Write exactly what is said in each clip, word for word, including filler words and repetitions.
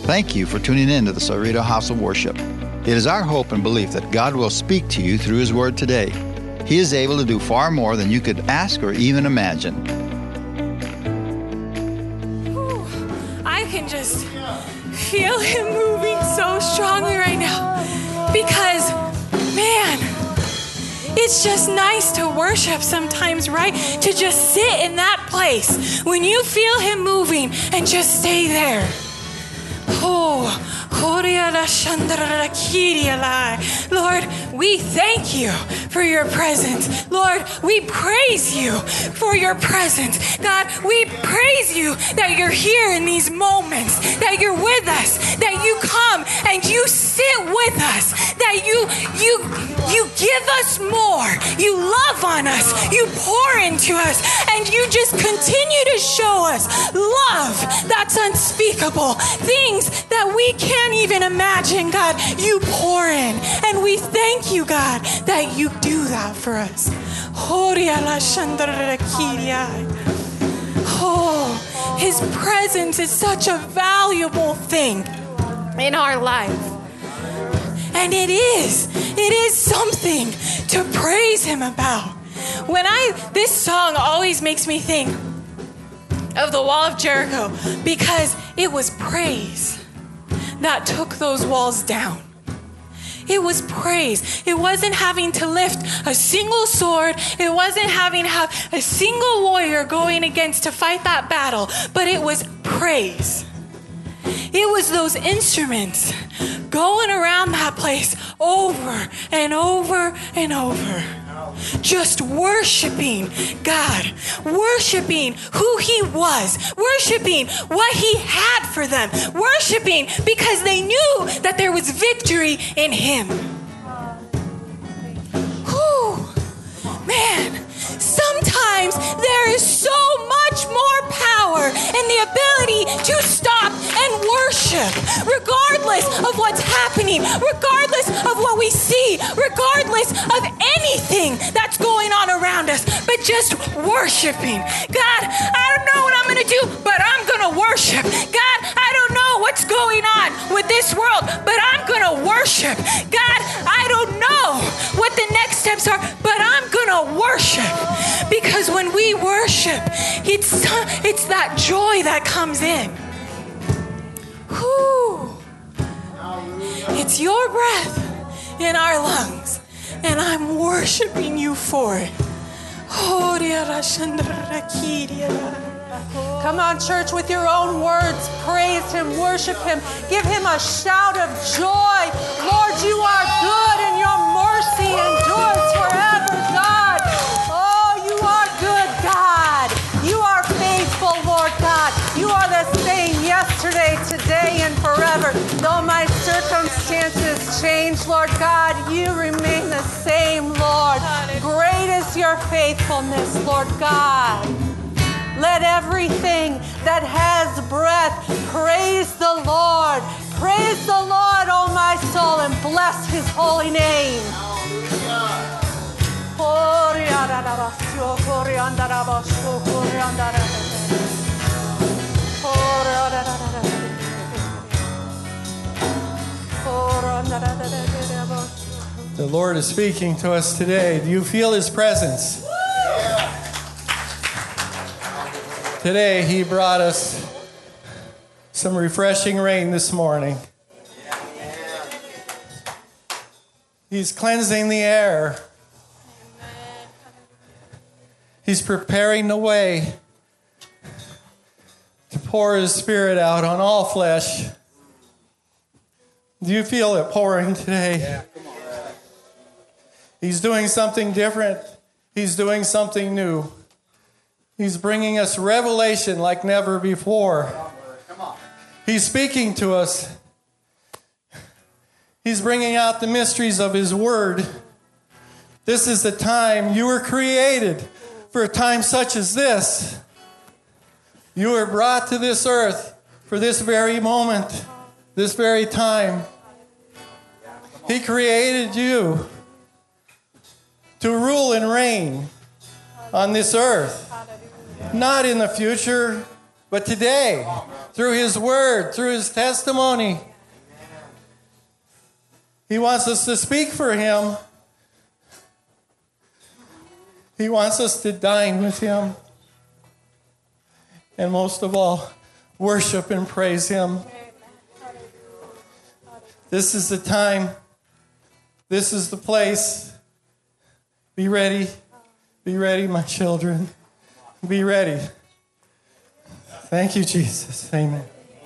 Thank you for tuning in to the Cerrito House of Worship. It is our hope and belief that God will speak to you through His Word today. He is able to do far more than you could ask or even imagine. Ooh, I can just feel Him moving so strongly right now because, man, it's just nice to worship sometimes, right? To just sit in that place when you feel Him moving and just stay there. Oh, Lord, we thank you for your presence. Lord, we praise you for your presence. God, we praise you that you're here in these moments, that you're with us, that you come and you sit with us, that you you you give us more. You love on us. You pour into us, and you just continue to show us love that's unspeakable. Things that we can't even imagine, God, you pour in. And we thank you, God, that you do that for us. Oh, His presence is such a valuable thing in our life. And it is. It is something to praise Him about. When I, this song always makes me think of the Wall of Jericho because it was praise that took those walls down. It was praise. It wasn't having to lift a single sword. It wasn't having to have a single warrior going against to fight that battle, but it was praise. It was those instruments going around that place over and over and over. Just worshiping God, worshiping who He was, worshiping what He had for them, worshiping because they knew that there was victory in Him. Whew, man, sometimes there is so much more power in the ability to stop and worship, regardless of what's happening, regardless of what we see, regardless of anything that's going on around us, but just worshiping. God, I don't know what I'm going to do, but I'm going to worship. God, I don't know what's going on with this world, but I'm going to worship. God, I don't know what the next steps are, but I'm going to worship. Because when we worship, it's, it's that joy that comes in. Whew. It's your breath in our lungs, and I'm worshiping you for it. Come on, church, with your own words, praise Him, worship Him, give Him a shout of joy. Lord, you are good, and your mercy endures forever, God. Oh, you are good, God. You are faithful, Lord God. You are the same yesterday, today, and forever. Though my circumstances change, Lord God, you remain the same, Lord. Great is your faithfulness, Lord God. Let everything that has breath praise the Lord. Praise the Lord, O my soul, and bless His holy name. The Lord is speaking to us today. Do you feel His presence? Today, He brought us some refreshing rain this morning. He's cleansing the air. He's preparing the way to pour His Spirit out on all flesh. Do you feel it pouring today? Yeah, come on. He's doing something different. He's doing something new. He's bringing us revelation like never before. Come on. He's speaking to us. He's bringing out the mysteries of His Word. This is the time you were created for a time such as this. You were brought to this earth for this very moment, this very time. He created you to rule and reign on this earth. Not in the future, But today, through his word, through his testimony, he wants us to speak for him. He wants us to dine with him. And most of all, worship and praise him. This is the time. This is the place. Be ready. Be ready, my children. Be ready. Thank you, Jesus. Amen.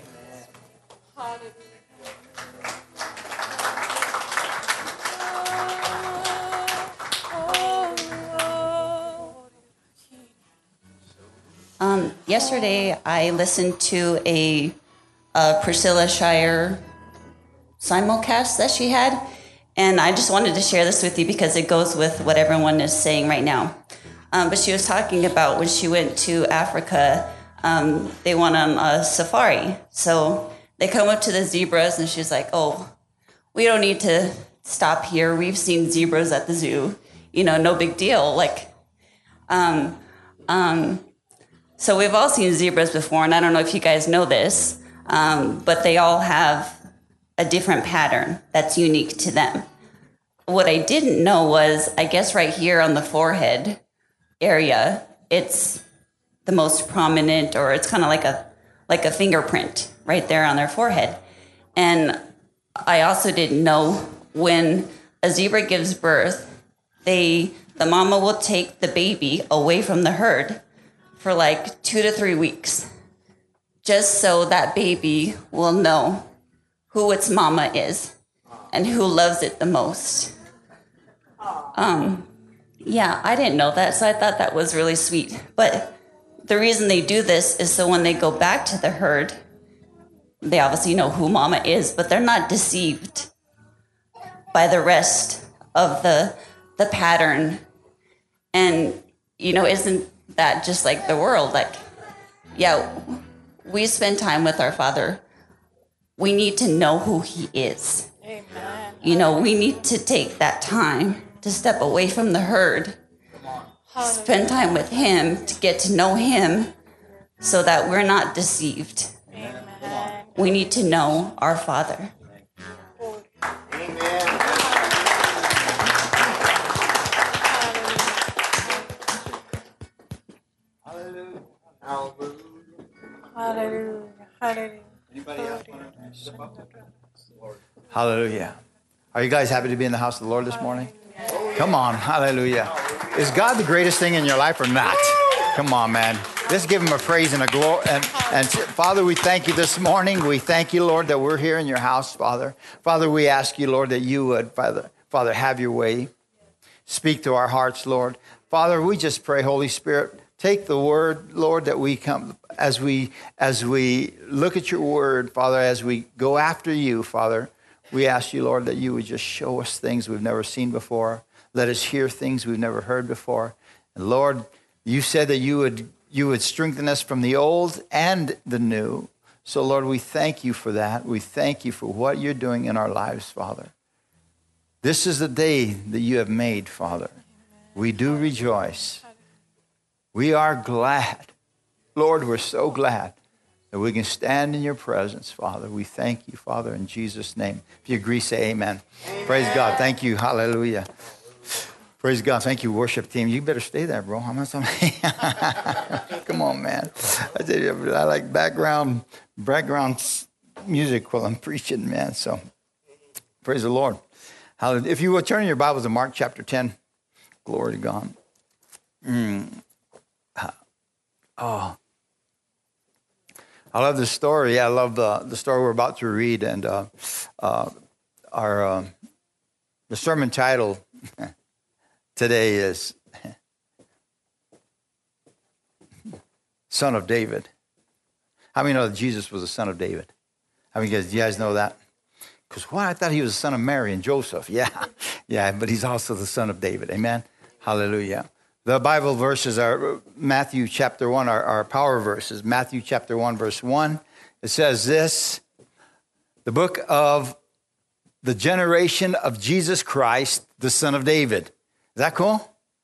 Um, yesterday, I listened to a, a Priscilla Shirer simulcast that she had, and I just wanted to share this with you because it goes with what everyone is saying right now. Um, but she was talking about when she went to Africa, um, they went on a safari. So they come up to the zebras, and she's like, oh, we don't need to stop here. We've seen zebras at the zoo. You know, no big deal. Like, um, um, so we've all seen zebras before, and I don't know if you guys know this, um, but they all have a different pattern that's unique to them. What I didn't know was, I guess right here on the forehead area, it's the most prominent, or it's kind of like a like a fingerprint right there on their forehead. And I also didn't know when a zebra gives birth, they the mama will take the baby away from the herd for like two to three weeks, just so that baby will know who its mama is and who loves it the most. Um, yeah, I didn't know that, so I thought that was really sweet. But the reason they do this is so when they go back to the herd, they obviously know who mama is, but they're not deceived by the rest of the the pattern. And, you know, isn't that just like the world? Like, yeah, we spend time with our Father. We need to know who he is. Amen. You know, we need to take that time to step away from the herd, spend time with him to get to know him so that we're not deceived. Amen. We need to know our Father. Amen. Hallelujah. Hallelujah. Hallelujah. Anybody else want to step up? Hallelujah. Are you guys happy to be in the house of the Lord this morning? Come on. Hallelujah. Is God the greatest thing in your life or not? Come on, man. Let's give him a praise and a glory. And, and Father, we thank you this morning. We thank you, Lord, that we're here in your house, Father. Father, we ask you, Lord, that you would, Father, Father, have your way. Speak to our hearts, Lord. Father, we just pray, Holy Spirit, take the word, Lord, that we come as we as we look at your word, Father, as we go after you, Father. We ask you, Lord, that you would just show us things we've never seen before. Let us hear things we've never heard before. And Lord, you said that you would you would strengthen us from the old and the new. So, Lord, we thank you for that. We thank you for what you're doing in our lives, Father. This is the day that you have made, Father. We do rejoice. We are glad. Lord, we're so glad that we can stand in your presence, Father. We thank you, Father, in Jesus' name. If you agree, say amen. Amen. Praise God. Thank you. Hallelujah. Praise God. Thank you, worship team. You better stay there, bro. I'm not somebody. Come on, man. I tell you, I like background, background music while I'm preaching, man. So praise the Lord. Hallelujah. If you will turn your Bibles to Mark chapter ten. Glory to God. Mm. Oh, I love this story. I love the, the story we're about to read. And uh, uh, our uh, the sermon title today is Son of David. How many know that Jesus was the son of David? How many guys, you guys know that? Because what? I thought he was the son of Mary and Joseph. Yeah, yeah, but he's also the son of David. Amen. Hallelujah. The Bible verses are Matthew chapter one, our, our power verses. Matthew chapter one, verse one. It says this, the book of the generation of Jesus Christ, the son of David. Is that cool?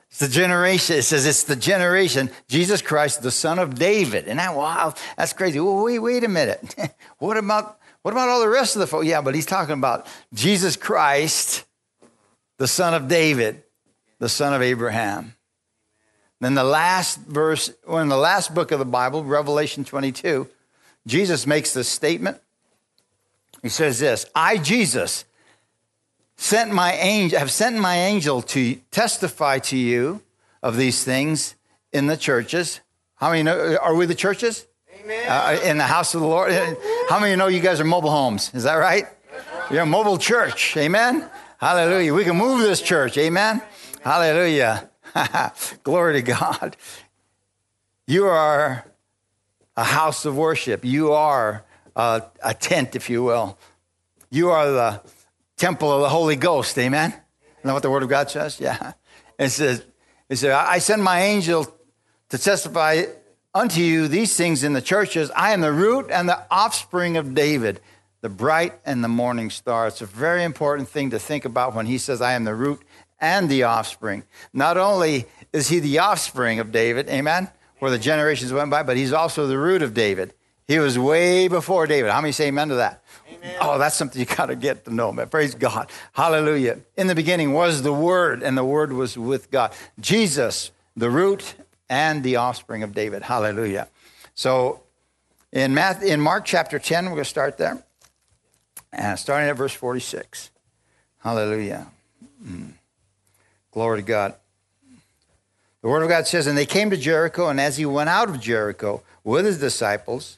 It's the generation. It says it's the generation, Jesus Christ, the son of David. And that, wow, that's crazy. Well, wait, wait a minute. what about what about all the rest of the folks? Yeah, but he's talking about Jesus Christ, the son of David, the son of Abraham. Then the last verse, well, in the last book of the Bible, Revelation twenty-two, Jesus makes this statement. He says this, I, Jesus, sent my angel, have sent my angel to testify to you of these things in the churches. How many know, are we the churches? Amen. Uh, in the house of the Lord. How many know you guys are mobile homes? Is that right? You're a mobile church. Amen. Hallelujah. We can move this church. Amen. Hallelujah. Glory to God. You are a house of worship. You are a, a tent, if you will. You are the temple of the Holy Ghost. Amen. Isn't that what the Word of God says? Yeah. It says, it says, I send my angel to testify unto you these things in the churches. I am the root and the offspring of David, the bright and the morning star. It's a very important thing to think about when he says, I am the root and the offspring. Not only is he the offspring of David, amen, where the generations went by, but he's also the root of David. He was way before David. How many say amen to that? Amen. Oh, that's something you got to get to know, man. Praise God. Hallelujah. In the beginning was the Word, and the Word was with God. Jesus, the root and the offspring of David. Hallelujah. So in Math, in Mark chapter ten, we're going to start there. And starting at verse forty-six. Hallelujah. Mm. Glory to God. The Word of God says, and they came to Jericho, and as he went out of Jericho with his disciples,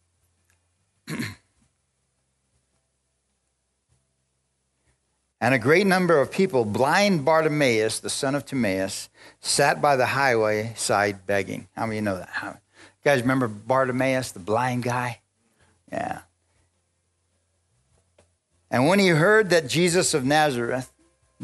and a great number of people, blind Bartimaeus, the son of Timaeus, sat by the highway side begging. How many of you know that? How, you guys remember Bartimaeus, the blind guy? Yeah. And when he heard that Jesus of Nazareth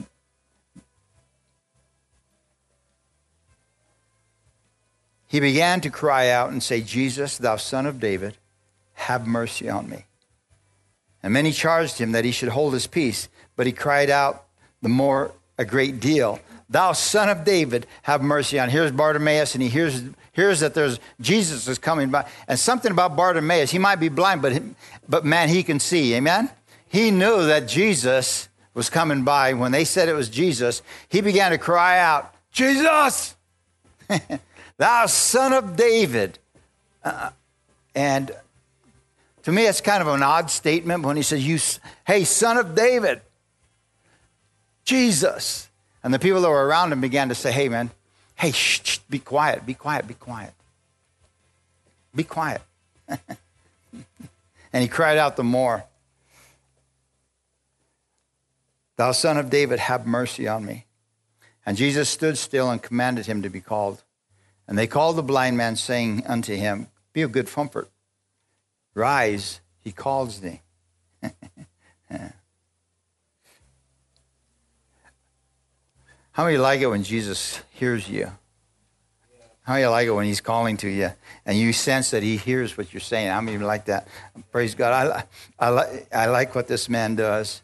he began to cry out and say, Jesus, thou son of David, have mercy on me. And many charged him that he should hold his peace, but he cried out the more a great deal, thou son of David, have mercy on me. Here's Bartimaeus, and he hears, hears that there's Jesus is coming by. And something about Bartimaeus, he might be blind, but, but man, he can see, amen? He knew that Jesus was coming by. When they said it was Jesus, he began to cry out, Jesus! Thou son of David. Uh, and to me, it's kind of an odd statement when he says, "You, hey, son of David, Jesus." And the people that were around him began to say, hey, man, hey, shh, shh, be quiet, be quiet, be quiet. Be quiet. And he cried out the more, thou son of David, have mercy on me. And Jesus stood still and commanded him to be called. And they called the blind man, saying unto him, be of good comfort. Rise, he calls thee. How many like it when Jesus hears you? How many like it when he's calling to you and you sense that he hears what you're saying? How many like that? Praise God. I, I, like, I like what this man does.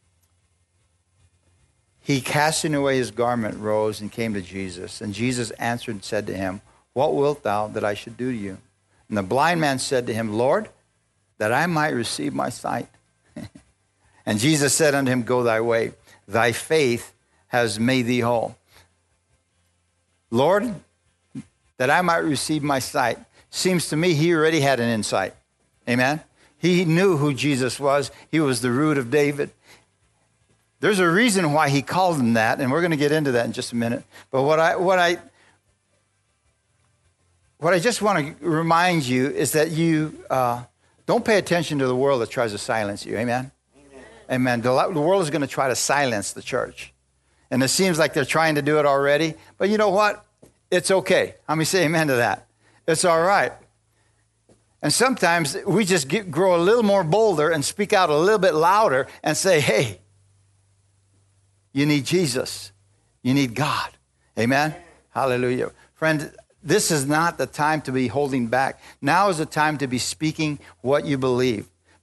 He, casting away his garment, rose and came to Jesus. And Jesus answered and said to him, what wilt thou that I should do to you? And the blind man said to him, Lord, that I might receive my sight. And Jesus said unto him, go thy way. Thy faith has made thee whole. Lord, that I might receive my sight. Seems to me he already had an insight. Amen? He knew who Jesus was. He was the root of David. There's a reason why he called him that, and we're going to get into that in just a minute. But what I what I what I just want to remind you is that you uh, don't pay attention to the world that tries to silence you. Amen? Amen. Amen. The, the world is going to try to silence the church, and it seems like they're trying to do it already. But you know what? It's okay. How many say amen to that? It's all right. And sometimes we just get, grow a little more bolder and speak out a little bit louder and say, hey, you need Jesus. You need God. Amen? Hallelujah. Friend, this is not the time to be holding back. Now is the time to be speaking what you believe.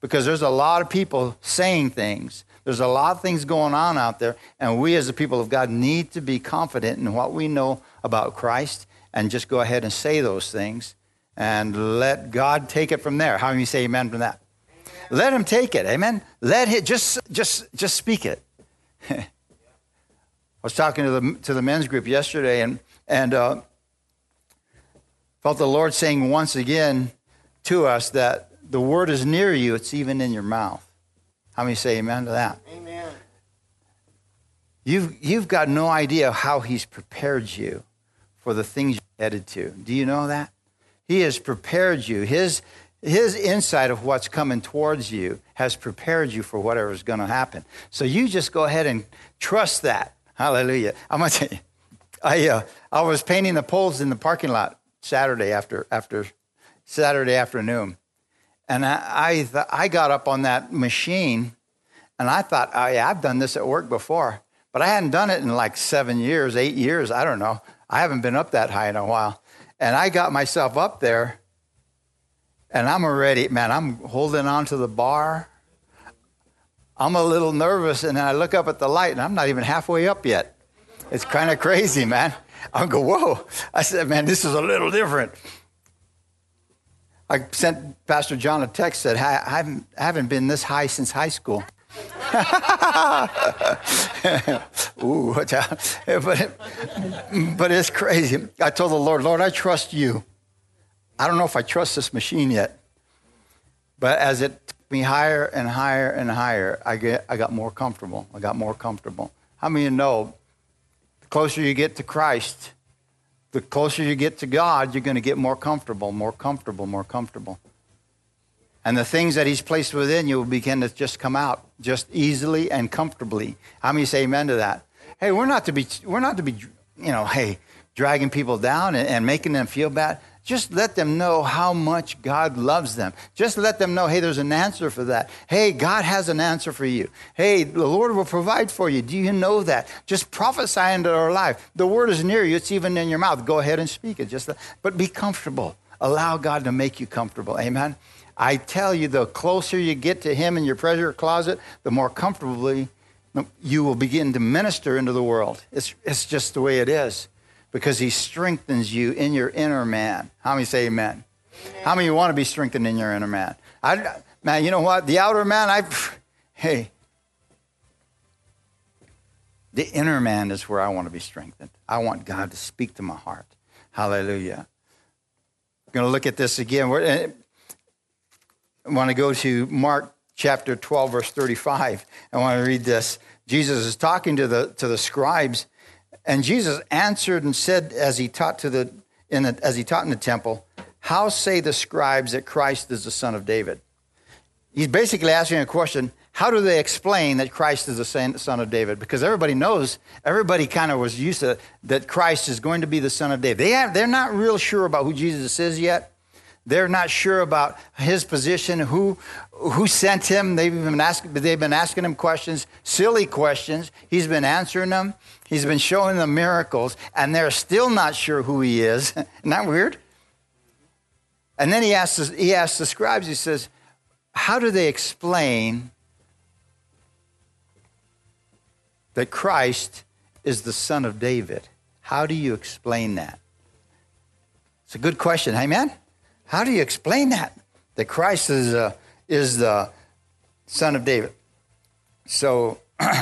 because there's a lot of people saying things. There's a lot of things going on out there, and we as the people of God need to be confident in what we know about Christ and just go ahead and say those things and let God take it from there. How many say amen from that? Amen. Let him take it, amen? Let him, just, just, just speak it. I was talking to the, to the men's group yesterday, and, and uh, felt the Lord saying once again to us that the word is near you, it's even in your mouth. How many say amen to that? Amen. You've, you've got no idea how he's prepared you for the things you're headed to. Do you know that? He has prepared you. His, his insight of what's coming towards you has prepared you for whatever's going to happen. So you just go ahead and trust that. Hallelujah. I'm going to tell you, I, uh, I was painting the poles in the parking lot Saturday after, after Saturday afternoon. And I I, th- I got up on that machine, and I thought, oh, yeah, I've done this at work before. But I hadn't done it in like seven years, eight years, I don't know. I haven't been up that high in a while. And I got myself up there, and I'm already, man, I'm holding on to the bar. I'm a little nervous, and then I look up at the light, and I'm not even halfway up yet. It's kind of crazy, man. I go, whoa. I said, man, this is a little different. I sent Pastor John a text, said, I haven't, I haven't been this high since high school. Ooh, but, but it's crazy. I told the Lord, Lord, I trust you. I don't know if I trust this machine yet. But as it took me higher and higher and higher, I get, I got more comfortable. I got more comfortable. How many of you know, the closer you get to Christ, the closer you get to God, you're going to get more comfortable, more comfortable, more comfortable. And the things that he's placed within you will begin to just come out just easily and comfortably. How many say amen to that? Hey, we're not to be, we're not to be, you know, hey, dragging people down and, and making them feel bad. Just let them know how much God loves them. Just let them know, hey, there's an answer for that. Hey, God has an answer for you. Hey, the Lord will provide for you. Do you know that? Just prophesy into our life. The word is near you. It's even in your mouth. Go ahead and speak it. Just, but be comfortable. Allow God to make you comfortable. Amen. I tell you, the closer you get to him in your treasure closet, the more comfortably you will begin to minister into the world. It's, it's just the way it is. Because he strengthens you in your inner man. How many say amen? Amen. How many of you want to be strengthened in your inner man? I, man, you know what? The outer man, I, hey, the inner man is where I want to be strengthened. I want God to speak to my heart. Hallelujah. I'm going to look at this again. We're, I want to go to Mark chapter twelve, verse thirty-five. I want to read this. Jesus is talking to the to the scribes. And Jesus answered and said, as he taught to the in the, as he taught in the temple, how say the scribes that Christ is the son of David? He's basically asking a question. How do they explain that Christ is the son of David? Because everybody knows, everybody kind of was used to that Christ is going to be the son of David. They have, they're not real sure about who Jesus is yet. They're not sure about his position, who who sent him. They've been asking, they've been asking him questions, silly questions. He's been answering them. He's been showing them miracles, and they're still not sure who he is. Isn't that weird? And then he asks, he asks the scribes, he says, how do they explain that Christ is the son of David? How do you explain that? It's a good question, amen? How do you explain that? That Christ is, uh, is the son of David. So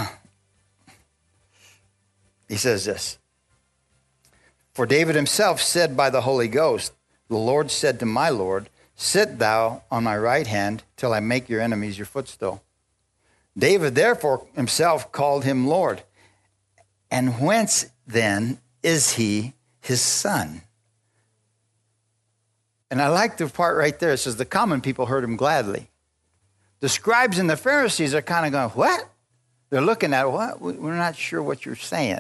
he says this. For David himself said by the Holy Ghost, the Lord said to my Lord, sit thou on my right hand till I make your enemies your footstool. David therefore himself called him Lord. And whence then is he his son? And I like the part right there. It says the common people heard him gladly. The scribes and the Pharisees are kind of going, what? They're looking at, what? We're not sure what you're saying.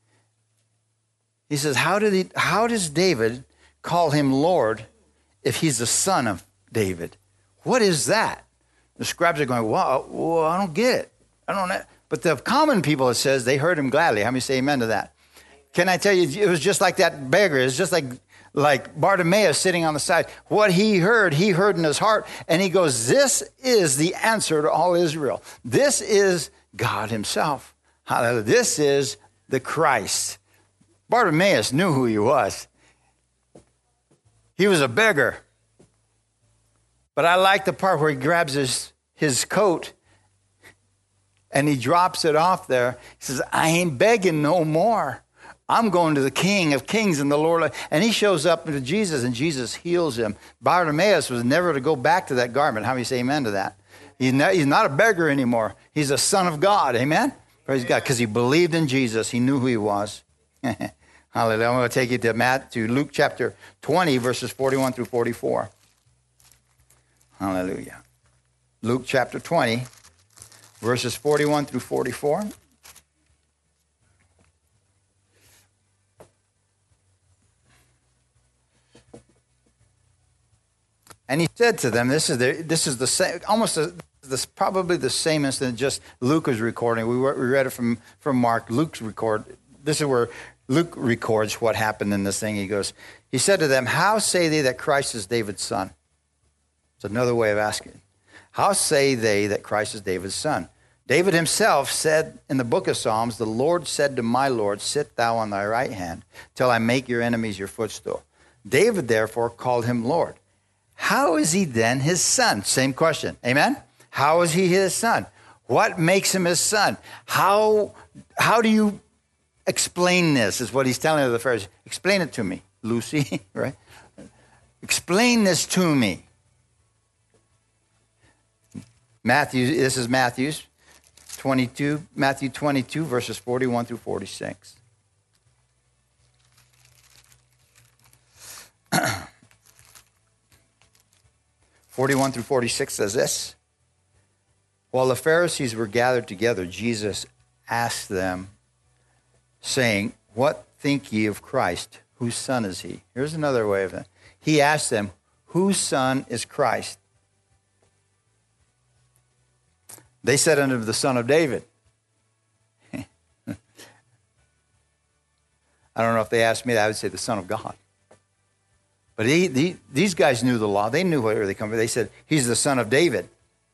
He says, how did he, how does David call him Lord if he's the son of David? What is that? The scribes are going, well, well I don't get it. I don't know. But the common people, it says, they heard him gladly. How many say amen to that? Can I tell you, it was just like that beggar. It's just like like Bartimaeus sitting on the side. What he heard, he heard in his heart. And he goes, this is the answer to all Israel. This is God himself. Hallelujah. This is the Christ. Bartimaeus knew who he was. He was a beggar. But I like the part where he grabs his, his coat and he drops it off there. He says, I ain't begging no more. I'm going to the King of Kings and the Lord. And he shows up to Jesus, and Jesus heals him. Bartimaeus was never to go back to that garment. How many say amen to that? He's not, he's not a beggar anymore. He's a son of God. Amen? Praise God. Because he believed in Jesus. He knew who he was. Hallelujah. I'm going to take you to Matt, to Luke chapter twenty, verses forty-one through forty-four. Hallelujah. Luke chapter twenty, verses forty-one through forty-four. And he said to them, this is the, this is the same, almost a, this probably the same incident, just Luke is recording. We, we read it from, from Mark. Luke's record. This is where Luke records what happened in this thing. He goes, he said to them, how say they that Christ is David's son? It's another way of asking. How say they that Christ is David's son? David himself said in the book of Psalms, the Lord said to my Lord, sit thou on thy right hand till I make your enemies your footstool. David therefore called him Lord. How is he then his son? Same question. Amen? How is he his son? What makes him his son? How, how do you explain this, is what he's telling the Pharisees. Explain it to me, Lucy, right? Explain this to me. Matthew, this is Matthew's twenty-two, Matthew twenty-two, verses forty-one through forty-six. forty-one through forty-six says this. While the Pharisees were gathered together, Jesus asked them, saying, what think ye of Christ? Whose son is he? Here's another way of it. He asked them, whose son is Christ? They said unto him, the son of David. I don't know if they asked me that, I would say the son of God. But he, he, these guys knew the law. They knew where they come from. They said, he's the son of David.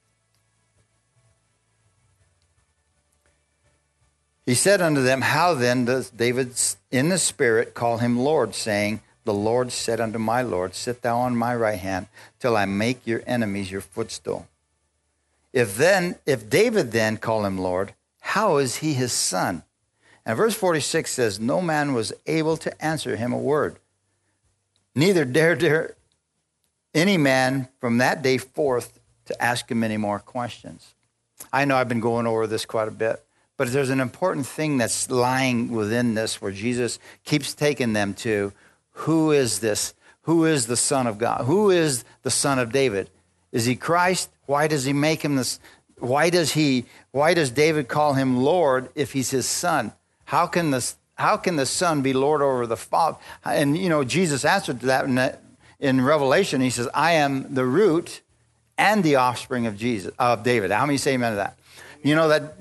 He said unto them, how then does David in the Spirit call him Lord, saying, the Lord said unto my Lord, sit thou on my right hand till I make your enemies your footstool. If then, if David then call him Lord, how is he his son? And verse forty-six says, no man was able to answer him a word. Neither dared there any man from that day forth to ask him any more questions. I know I've been going over this quite a bit, but there's an important thing that's lying within this where Jesus keeps taking them to, who is this? Who is the Son of God? Who is the Son of David? Is he Christ? Why does he make him this? Why does he, why does David call him Lord if he's his son? How can the, how can the son be Lord over the Father? And, you know, Jesus answered to that in, that, in Revelation. He says, I am the root and the offspring of Jesus, of David. How many say amen to that? You know, that,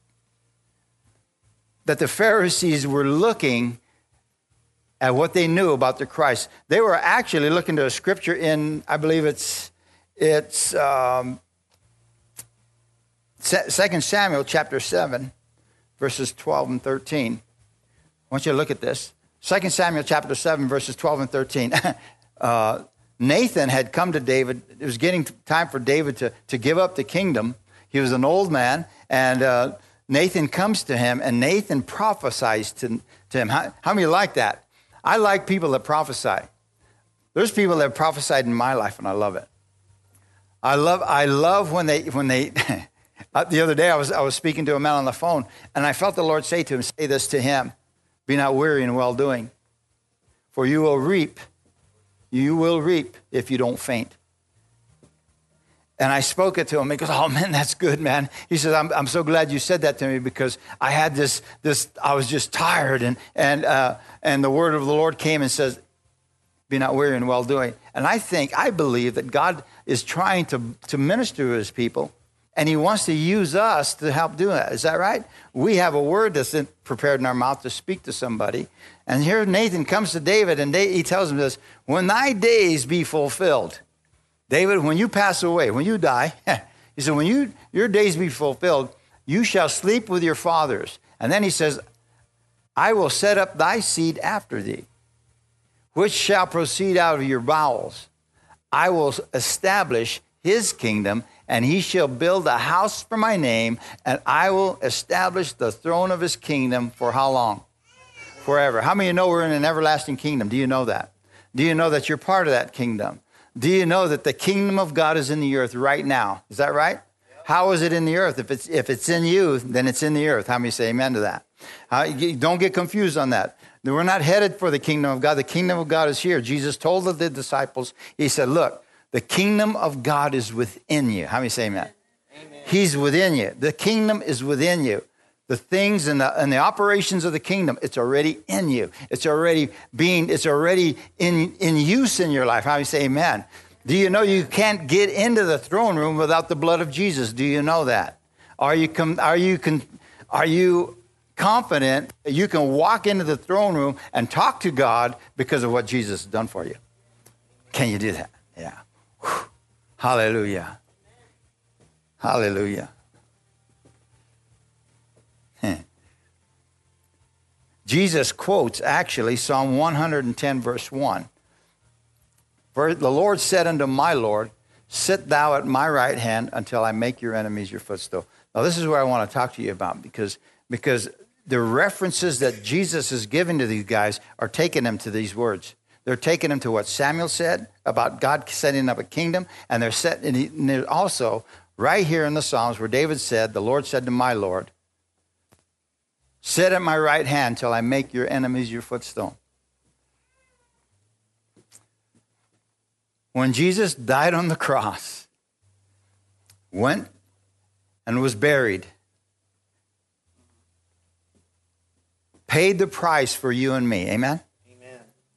that the Pharisees were looking at what they knew about the Christ. They were actually looking to a scripture in, I believe it's, it's um, Second Samuel chapter seven, verses twelve and thirteen. I want you to look at this. Second Samuel chapter seven, verses twelve and thirteen. uh, Nathan had come to David. It was getting time for David to, to give up the kingdom. He was an old man, and uh, Nathan comes to him, and Nathan prophesies to, to him. How, how many like that? I like people that prophesy. There's people that have prophesied in my life, and I love it. I love I love when they when they the other day I was I was speaking to a man on the phone, and I felt the Lord say to him, say this to him, be not weary in well doing, for you will reap, you will reap if you don't faint. And I spoke it to him. He goes, oh man, that's good, man. He says, I'm I'm so glad you said that to me because I had this this I was just tired, and and uh, and the word of the Lord came and says, be not weary in well doing. And I think, I believe that God is trying to, to minister to his people And he wants to use us to help do that. Is that right? We have a word that's in, prepared in our mouth to speak to somebody. And here Nathan comes to David, and they, he tells him this, when thy days be fulfilled. David, when you pass away, when you die, he said, when you your days be fulfilled, you shall sleep with your fathers. And then he says, I will set up thy seed after thee, which shall proceed out of your bowels. I will establish his kingdom, and he shall build a house for my name, and I will establish the throne of his kingdom for how long? Forever. How many of you know we're in an everlasting kingdom? Do you know that? Do you know that you're part of that kingdom? Do you know that the kingdom of God is in the earth right now? Is that right? Yep. How is it in the earth? If it's if it's in you, then it's in the earth. How many say amen to that? Uh, you, don't get confused on that. We're not headed for the kingdom of God. The kingdom of God is here. Jesus told the disciples, he said, look, the kingdom of God is within you. How many say amen? Amen. He's within you. The kingdom is within you. The things and the, and the operations of the kingdom, it's already in you. It's already being, it's already in, in use in your life. How do you say amen? Do you know you can't get into the throne room without the blood of Jesus? Do you know that? Are you, com, are you, con, are you confident that you can walk into the throne room and talk to God because of what Jesus has done for you? Can you do that? Yeah. Whew. Hallelujah. Hallelujah. Jesus quotes actually Psalm one hundred ten verse one. For the Lord said unto my Lord, sit thou at my right hand until I make your enemies your footstool. Now this is what I want to talk to you about because, because the references that Jesus is giving to these guys are taking them to these words. They're taking them to what Samuel said about God setting up a kingdom, and they're set, and they're also right here in the Psalms where David said, the Lord said to my Lord, sit at my right hand till I make your enemies your footstool. When Jesus died on the cross, went and was buried, paid the price for you and me. Amen? Amen.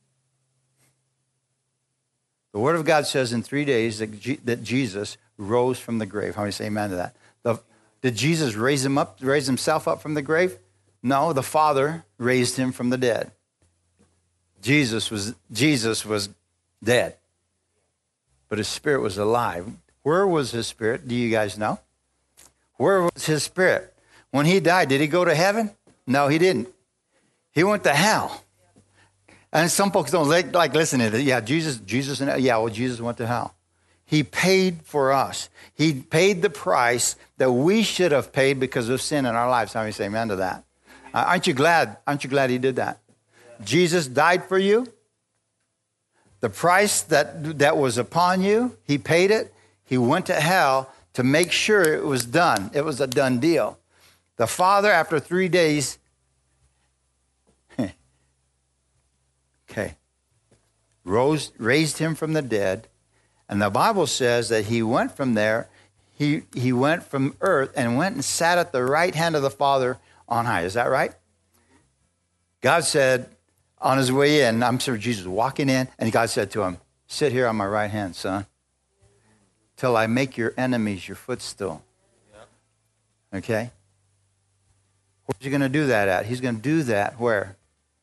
The Word of God says in three days that, G- that Jesus rose from the grave. How many say amen to that? The, did Jesus raise him up, raise himself up from the grave? No, the Father raised him from the dead. Jesus was Jesus was dead, but his spirit was alive. Where was his spirit? Do you guys know? Where was his spirit? When he died, did he go to heaven? No, he didn't. He went to hell. And some folks don't like, like listening to it. Yeah, Jesus, Jesus, yeah, well, Jesus went to hell. He paid for us. He paid the price that we should have paid because of sin in our lives. How many say amen to that? Uh, aren't you glad? Aren't you glad he did that? Yeah. Jesus died for you. The price that, that was upon you, he paid it. He went to hell to make sure it was done. It was a done deal. The Father, after three days, okay, rose, raised him from the dead. And the Bible says that he went from there, he, he went from earth and went and sat at the right hand of the Father on high. Is that right? God said on his way in, I'm sure Jesus was walking in, and God said to him, sit here on my right hand, son, till I make your enemies your footstool. Okay? Where's he going to do that at? He's going to do that where?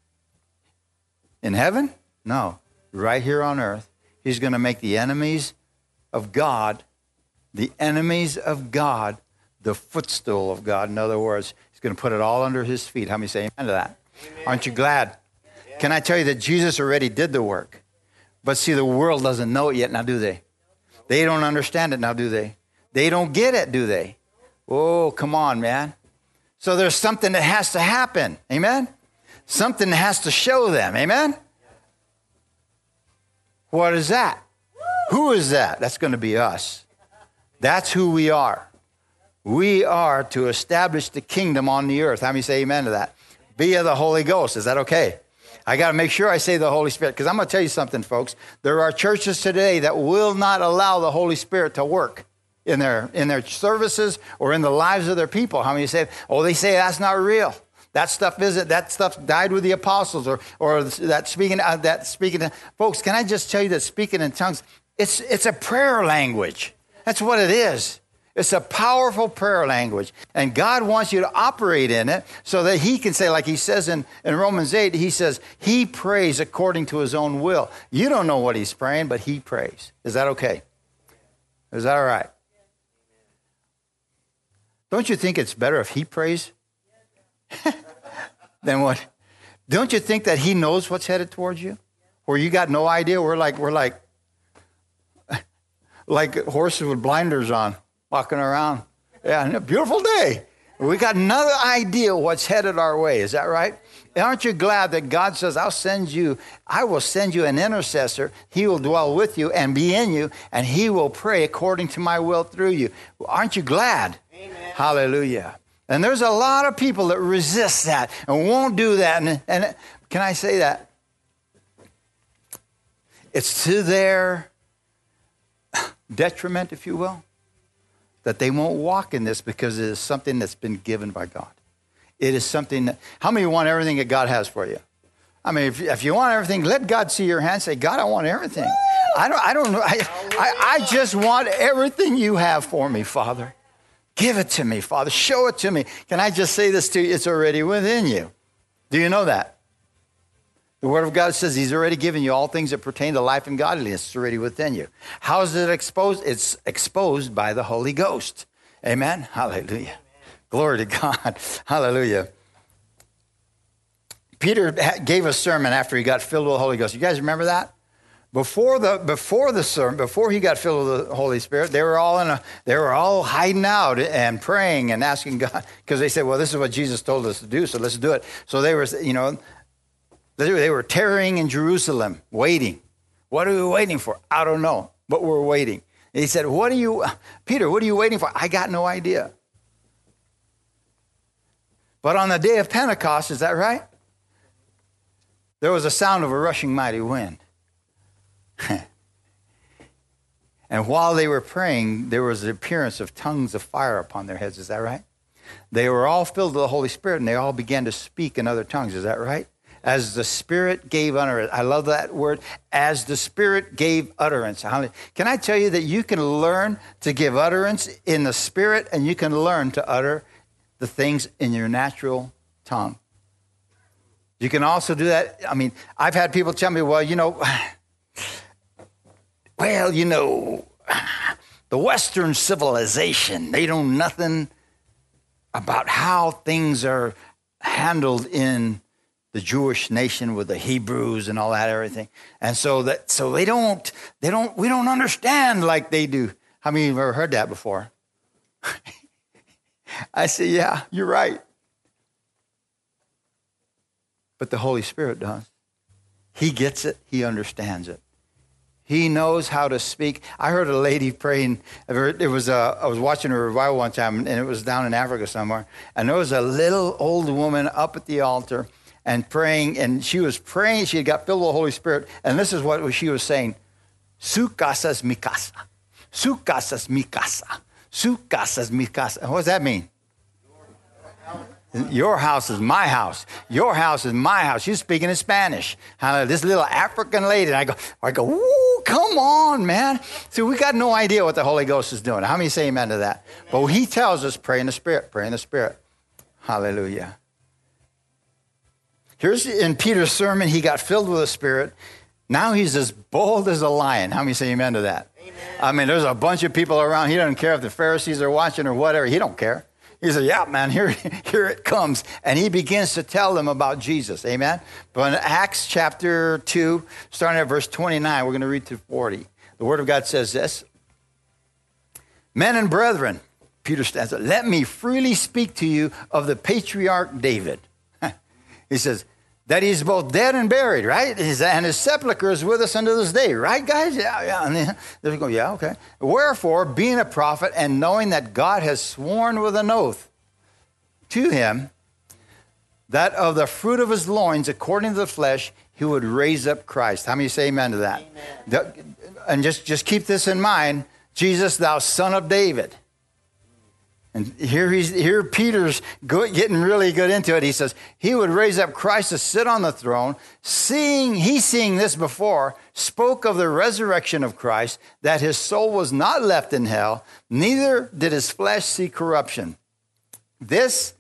In heaven? No. Right here on earth. He's going to make the enemies of God, the enemies of God, the footstool of God. In other words, he's going to put it all under his feet. How many say amen to that? Amen. Aren't you glad? Yeah. Can I tell you that Jesus already did the work? But see, the world doesn't know it yet now, do they? They don't understand it now, do they? They don't get it, do they? Oh, come on, man. So there's something that has to happen. Amen? Something has to show them. Amen? What is that? Who is that? That's going to be us. That's who we are. We are to establish the kingdom on the earth. How many say amen to that? Via the Holy Ghost. Is that okay? I got to make sure I say the Holy Spirit, because I'm going to tell you something, folks. There are churches today that will not allow the Holy Spirit to work in their in their services or in the lives of their people. How many say, oh, they say that's not real. That stuff isn't. That stuff died with the apostles, or or that speaking uh, that speaking. Folks, can I just tell you that speaking in tongues, it's it's a prayer language. That's what it is. It's a powerful prayer language. And God wants you to operate in it so that he can say, like he says in, in Romans eight, he says, he prays according to his own will. You don't know what he's praying, but he prays. Is that okay? Is that all right? Don't you think it's better if he prays than what? Don't you think that he knows what's headed towards you? Where you got no idea? We're like, we're like, like horses with blinders on, walking around. Yeah, and a beautiful day. We got no idea what's headed our way. Is that right? And aren't you glad that God says, I'll send you, I will send you an intercessor. He will dwell with you and be in you, and he will pray according to my will through you. Aren't you glad? Amen. Hallelujah. And there's a lot of people that resist that and won't do that. And, and can I say that? It's to their detriment, if you will, that they won't walk in this because it is something that's been given by God. It is something that, how many want everything that God has for you? I mean, if, if you want everything, let God see your hand. Say, God, I want everything. I don't, I don't know. I, I, I just want everything you have for me, Father. Give it to me, Father. Show it to me. Can I just say this to you? It's already within you. Do you know that? The Word of God says he's already given you all things that pertain to life and godliness. It's already within you. How is it exposed? It's exposed by the Holy Ghost. Amen? Hallelujah. Amen. Glory to God. Hallelujah. Peter gave a sermon after he got filled with the Holy Ghost. You guys remember that? Before the before the sermon, before he got filled with the Holy Spirit, they were all in a they were all hiding out and praying and asking God, because they said, well, this is what Jesus told us to do, so let's do it. So they were, you know, they were tarrying in Jerusalem, waiting. What are we waiting for? I don't know, but we're waiting. And he said, what are you, Peter, what are you waiting for? I got no idea. But on the day of Pentecost, is that right? There was a sound of a rushing mighty wind. And while they were praying, there was the appearance of tongues of fire upon their heads. Is that right? They were all filled with the Holy Spirit, and they all began to speak in other tongues. Is that right? As the Spirit gave utterance. I love that word. As the Spirit gave utterance. Can I tell you that you can learn to give utterance in the Spirit, and you can learn to utter the things in your natural tongue? You can also do that. I mean, I've had people tell me, well, you know, well, you know, the Western civilization, they know nothing about how things are handled in the Jewish nation with the Hebrews and all that, everything. And so that, so they don't, they don't, we don't understand like they do. How many of you have ever heard that before? I say, yeah, you're right. But the Holy Spirit does. He gets it. He understands it. He knows how to speak. I heard a lady praying. It was a, I was watching a revival one time, and it was down in Africa somewhere. And there was a little old woman up at the altar and praying, and she was praying. She had got filled with the Holy Spirit, and this is what she was saying: "Su casa es mi casa, su casa es mi casa, su casa es mi casa." What does that mean? Your house is my house. Your house is my house. She's speaking in Spanish. This little African lady. And I go, I go, woo, come on, man. See, we got no idea what the Holy Ghost is doing. How many say amen to that? Amen. But he tells us, pray in the Spirit, pray in the Spirit. Hallelujah. Here's in Peter's sermon, he got filled with the Spirit. Now he's as bold as a lion. How many say amen to that? Amen. I mean, there's a bunch of people around. He doesn't care if the Pharisees are watching or whatever. He don't care. He said, yeah, man, here, here it comes. And he begins to tell them about Jesus. Amen? But in Acts chapter two, starting at verse twenty-nine, we're going to read to forty. The Word of God says this: "Men and brethren," Peter stands up, "let me freely speak to you of the patriarch David." He says, that he's both dead and buried, right? And his sepulcher is with us unto this day, right, guys? Yeah, yeah. And they go, yeah, okay. "Wherefore, being a prophet and knowing that God has sworn with an oath to him that of the fruit of his loins, according to the flesh, he would raise up Christ." How many say amen to that? Amen. And just, just keep this in mind: Jesus, thou son of David. And here he's here Peter's go, getting really good into it. He says, he would raise up Christ to sit on the throne. Seeing, he seeing this before, spoke of the resurrection of Christ, that his soul was not left in hell, neither did his flesh see corruption. This,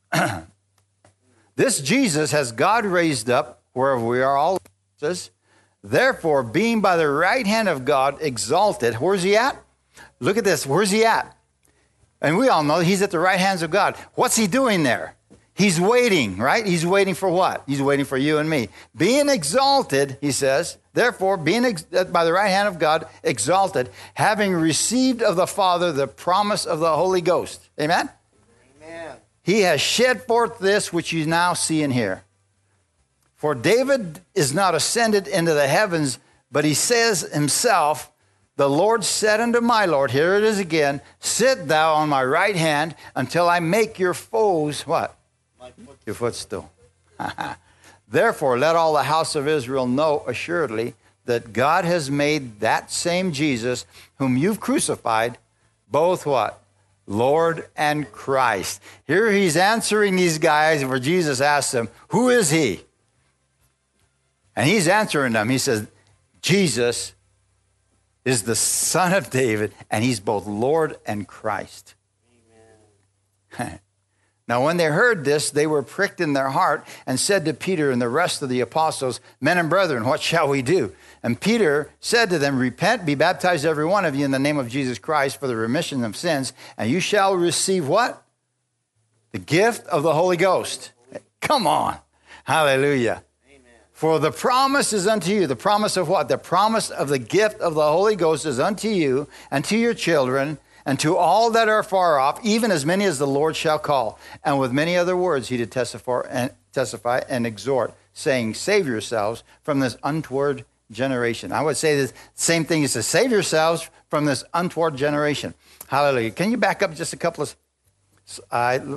this Jesus has God raised up, wherever we are all. Therefore, being by the right hand of God exalted, where's he at? Look at this, where's he at? And we all know he's at the right hands of God. What's he doing there? He's waiting, right? He's waiting for what? He's waiting for you and me. Being exalted, he says, therefore, being ex- by the right hand of God, exalted, having received of the Father the promise of the Holy Ghost. Amen? Amen. He has shed forth this which you now see and hear. For David is not ascended into the heavens, but he says himself, the Lord said unto my Lord, here it is again, sit thou on my right hand until I make your foes, what? Your footstool. Therefore, let all the house of Israel know assuredly that God has made that same Jesus whom you've crucified, both what? Lord and Christ. Here he's answering these guys where Jesus asked them, who is he? And he's answering them. He says, Jesus is the Son of David, and he's both Lord and Christ. Amen. Now, when they heard this, they were pricked in their heart and said to Peter and the rest of the apostles, men and brethren, what shall we do? And Peter said to them, repent, be baptized every one of you in the name of Jesus Christ for the remission of sins, and you shall receive what? The gift of the Holy Ghost. Come on. Hallelujah. For the promise is unto you. The promise of what? The promise of the gift of the Holy Ghost is unto you and to your children and to all that are far off, even as many as the Lord shall call. And with many other words he did testify and, testify and exhort, saying, save yourselves from this untoward generation. I would say the same thing. He says, save yourselves from this untoward generation. Hallelujah. Can you back up just a couple of... Uh,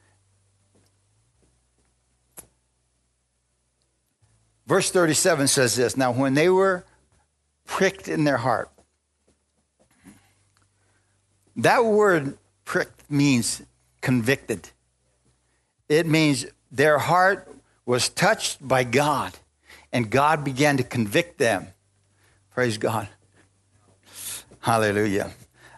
Verse thirty-seven says this, now when they were pricked in their heart, that word pricked means convicted. It means their heart was touched by God, and God began to convict them. Praise God. Hallelujah.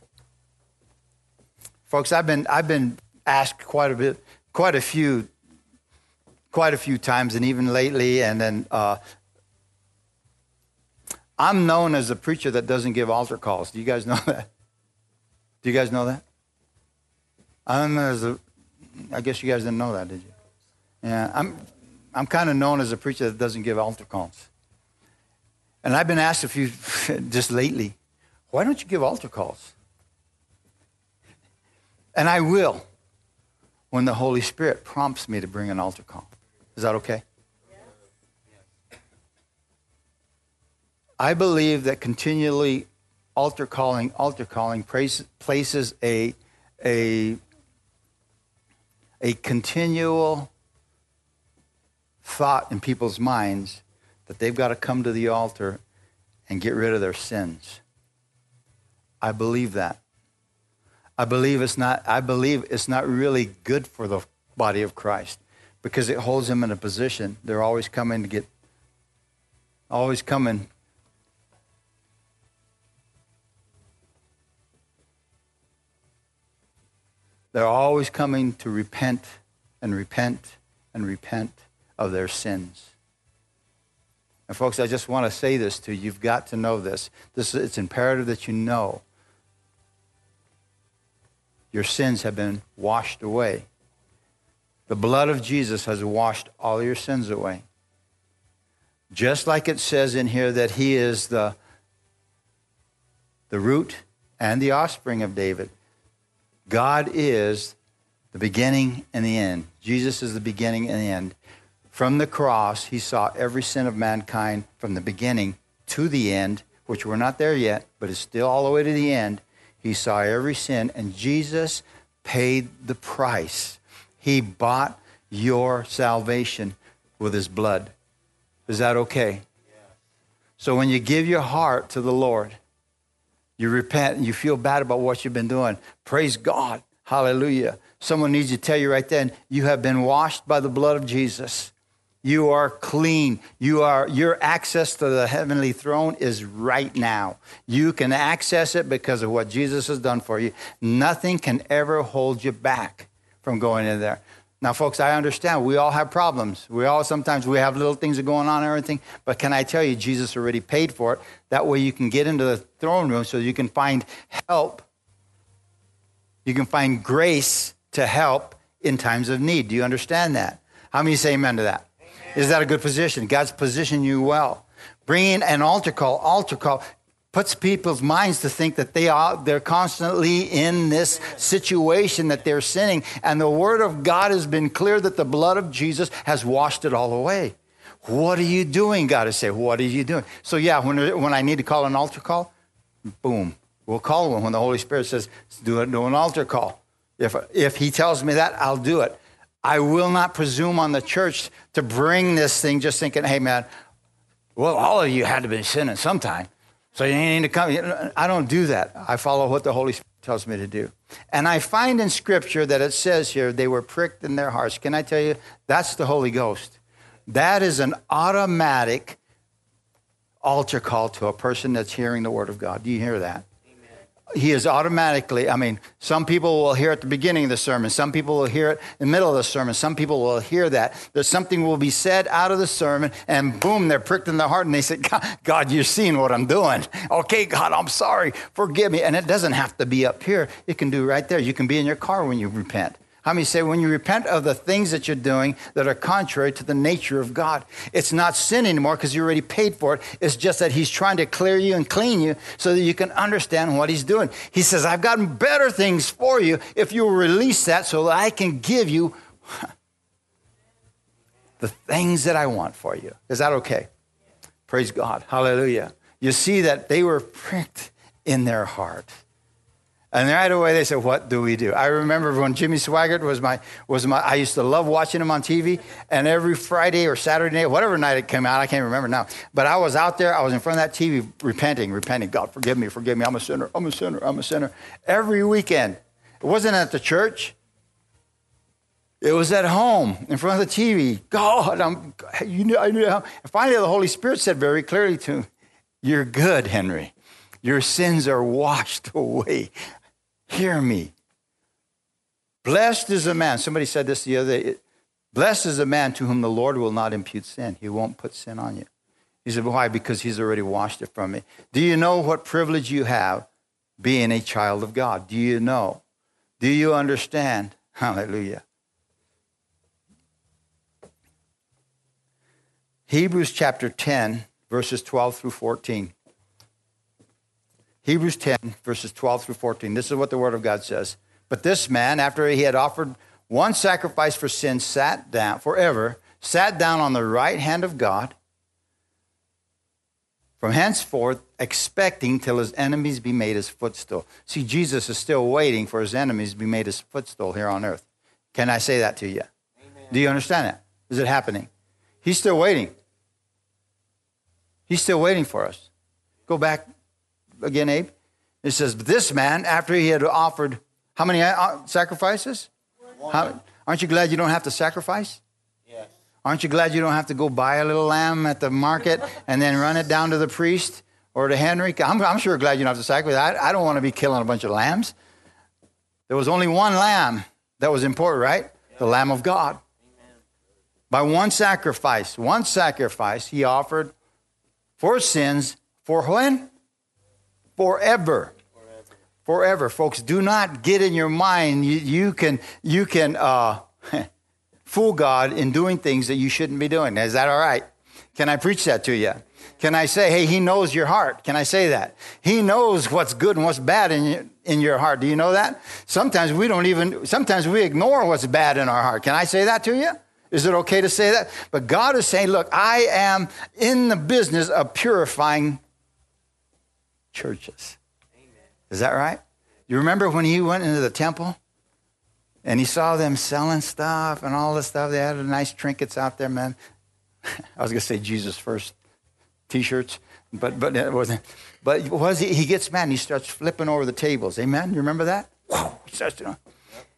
Folks, I've been I've been asked quite a bit, quite a few quite a few times, and even lately, and then uh, I'm known as a preacher that doesn't give altar calls. Do you guys know that? Do you guys know that? I'm as a, I guess you guys didn't know that, did you? Yeah, I'm I'm kind of known as a preacher that doesn't give altar calls. And I've been asked a few, just lately, why don't you give altar calls? And I will when the Holy Spirit prompts me to bring an altar call. Is that okay? Yes. I believe that continually altar calling, altar calling places a, a, a continual thought in people's minds that they've got to come to the altar and get rid of their sins. I believe that. I believe it's not, I believe it's not really good for the body of Christ because it holds them in a position. They're always coming to get, always coming. They're always coming to repent and repent and repent of their sins. And folks, I just want to say this to you. You've got to know this. This it's imperative that you know your sins have been washed away. The blood of Jesus has washed all your sins away. Just like it says in here that he is the, the root and the offspring of David. God is the beginning and the end. Jesus is the beginning and the end. From the cross, he saw every sin of mankind from the beginning to the end, which we're not there yet, but it's still all the way to the end. He saw every sin, and Jesus paid the price. He bought your salvation with his blood. Is that okay? Yeah. So when you give your heart to the Lord, you repent and you feel bad about what you've been doing, praise God. Hallelujah. Someone needs to tell you right then, you have been washed by the blood of Jesus. You are clean. You are, your access to the heavenly throne is right now. You can access it because of what Jesus has done for you. Nothing can ever hold you back from going in there. Now, folks, I understand we all have problems. We all, sometimes we have little things that are going on and everything. But can I tell you, Jesus already paid for it. That way you can get into the throne room so you can find help. You can find grace to help in times of need. Do you understand that? How many say amen to that? Is that a good position? God's positioned you well. Bringing an altar call, altar call puts people's minds to think that they are, they're constantly in this situation that they're sinning. And the word of God has been clear that the blood of Jesus has washed it all away. What are you doing? God is saying, what are you doing? So yeah, when, when I need to call an altar call, boom, we'll call one. When the Holy Spirit says, do, it, do an altar call. If, if he tells me that, I'll do it. I will not presume on the church to bring this thing just thinking, hey, man, well, all of you had to be sinning sometime, so you need to come. I don't do that. I follow what the Holy Spirit tells me to do. And I find in Scripture that it says here, they were pricked in their hearts. Can I tell you, that's the Holy Ghost. That is an automatic altar call to a person that's hearing the Word of God. Do you hear that? He is automatically, I mean, some people will hear at the beginning of the sermon. Some people will hear it in the middle of the sermon. Some people will hear that. There's something will be said out of the sermon, and boom, they're pricked in their heart, and they say, God, God, you're seeing what I'm doing. Okay, God, I'm sorry. Forgive me. And it doesn't have to be up here. It can do right there. You can be in your car when you repent. How many say when you repent of the things that you're doing that are contrary to the nature of God, it's not sin anymore because you already paid for it. It's just that he's trying to clear you and clean you so that you can understand what he's doing. He says, I've got better things for you if you will release that so that I can give you the things that I want for you. Is that okay? Praise God. Hallelujah. You see that they were pricked in their heart. And right away they said, what do we do? I remember when Jimmy Swaggart was my, was my, I used to love watching him on T V. And every Friday or Saturday night, whatever night it came out, I can't remember now. But I was out there, I was in front of that T V repenting, repenting. God, forgive me, forgive me. I'm a sinner, I'm a sinner, I'm a sinner. Every weekend. It wasn't at the church. It was at home in front of the T V. God, I'm, you know, I knew how. And finally the Holy Spirit said very clearly to me, you're good, Henry. Your sins are washed away. Hear me. Blessed is a man. Somebody said this the other day. Blessed is a man to whom the Lord will not impute sin. He won't put sin on you. He said, why? Because he's already washed it from me. Do you know what privilege you have being a child of God? Do you know? Do you understand? Hallelujah. Hebrews chapter ten, verses twelve through fourteen. Hebrews ten, verses twelve through fourteen. This is what the Word of God says. But this man, after he had offered one sacrifice for sin, sat down forever, sat down on the right hand of God, from henceforth expecting till his enemies be made his footstool. See, Jesus is still waiting for his enemies to be made his footstool here on earth. Can I say that to you? Amen. Do you understand that? Is it happening? He's still waiting. He's still waiting for us. Go back again, Abe. It says, this man, after he had offered how many sacrifices? How, aren't you glad you don't have to sacrifice? Yes. Aren't you glad you don't have to go buy a little lamb at the market and then run it down to the priest or to Henry? I'm, I'm sure glad you don't have to sacrifice. I, I don't want to be killing a bunch of lambs. There was only one lamb that was important, right? Yeah. The Lamb of God. Amen. By one sacrifice, one sacrifice he offered for sins for when? Forever. Forever. Forever. Folks, do not get in your mind you, you can, you can uh, fool God in doing things that you shouldn't be doing. Is that all right? Can I preach that to you? Can I say, hey, he knows your heart? Can I say that? He knows what's good and what's bad in your, in your heart. Do you know that? Sometimes we don't even, sometimes we ignore what's bad in our heart. Can I say that to you? Is it okay to say that? But God is saying, look, I am in the business of purifying churches. Amen. Is that right? You remember when he went into the temple and he saw them selling stuff and all this stuff? They had nice trinkets out there, man. I was going to say Jesus first T-shirts, but but it wasn't. But was he, he gets mad and he starts flipping over the tables. Amen? You remember that? Wow. He starts to,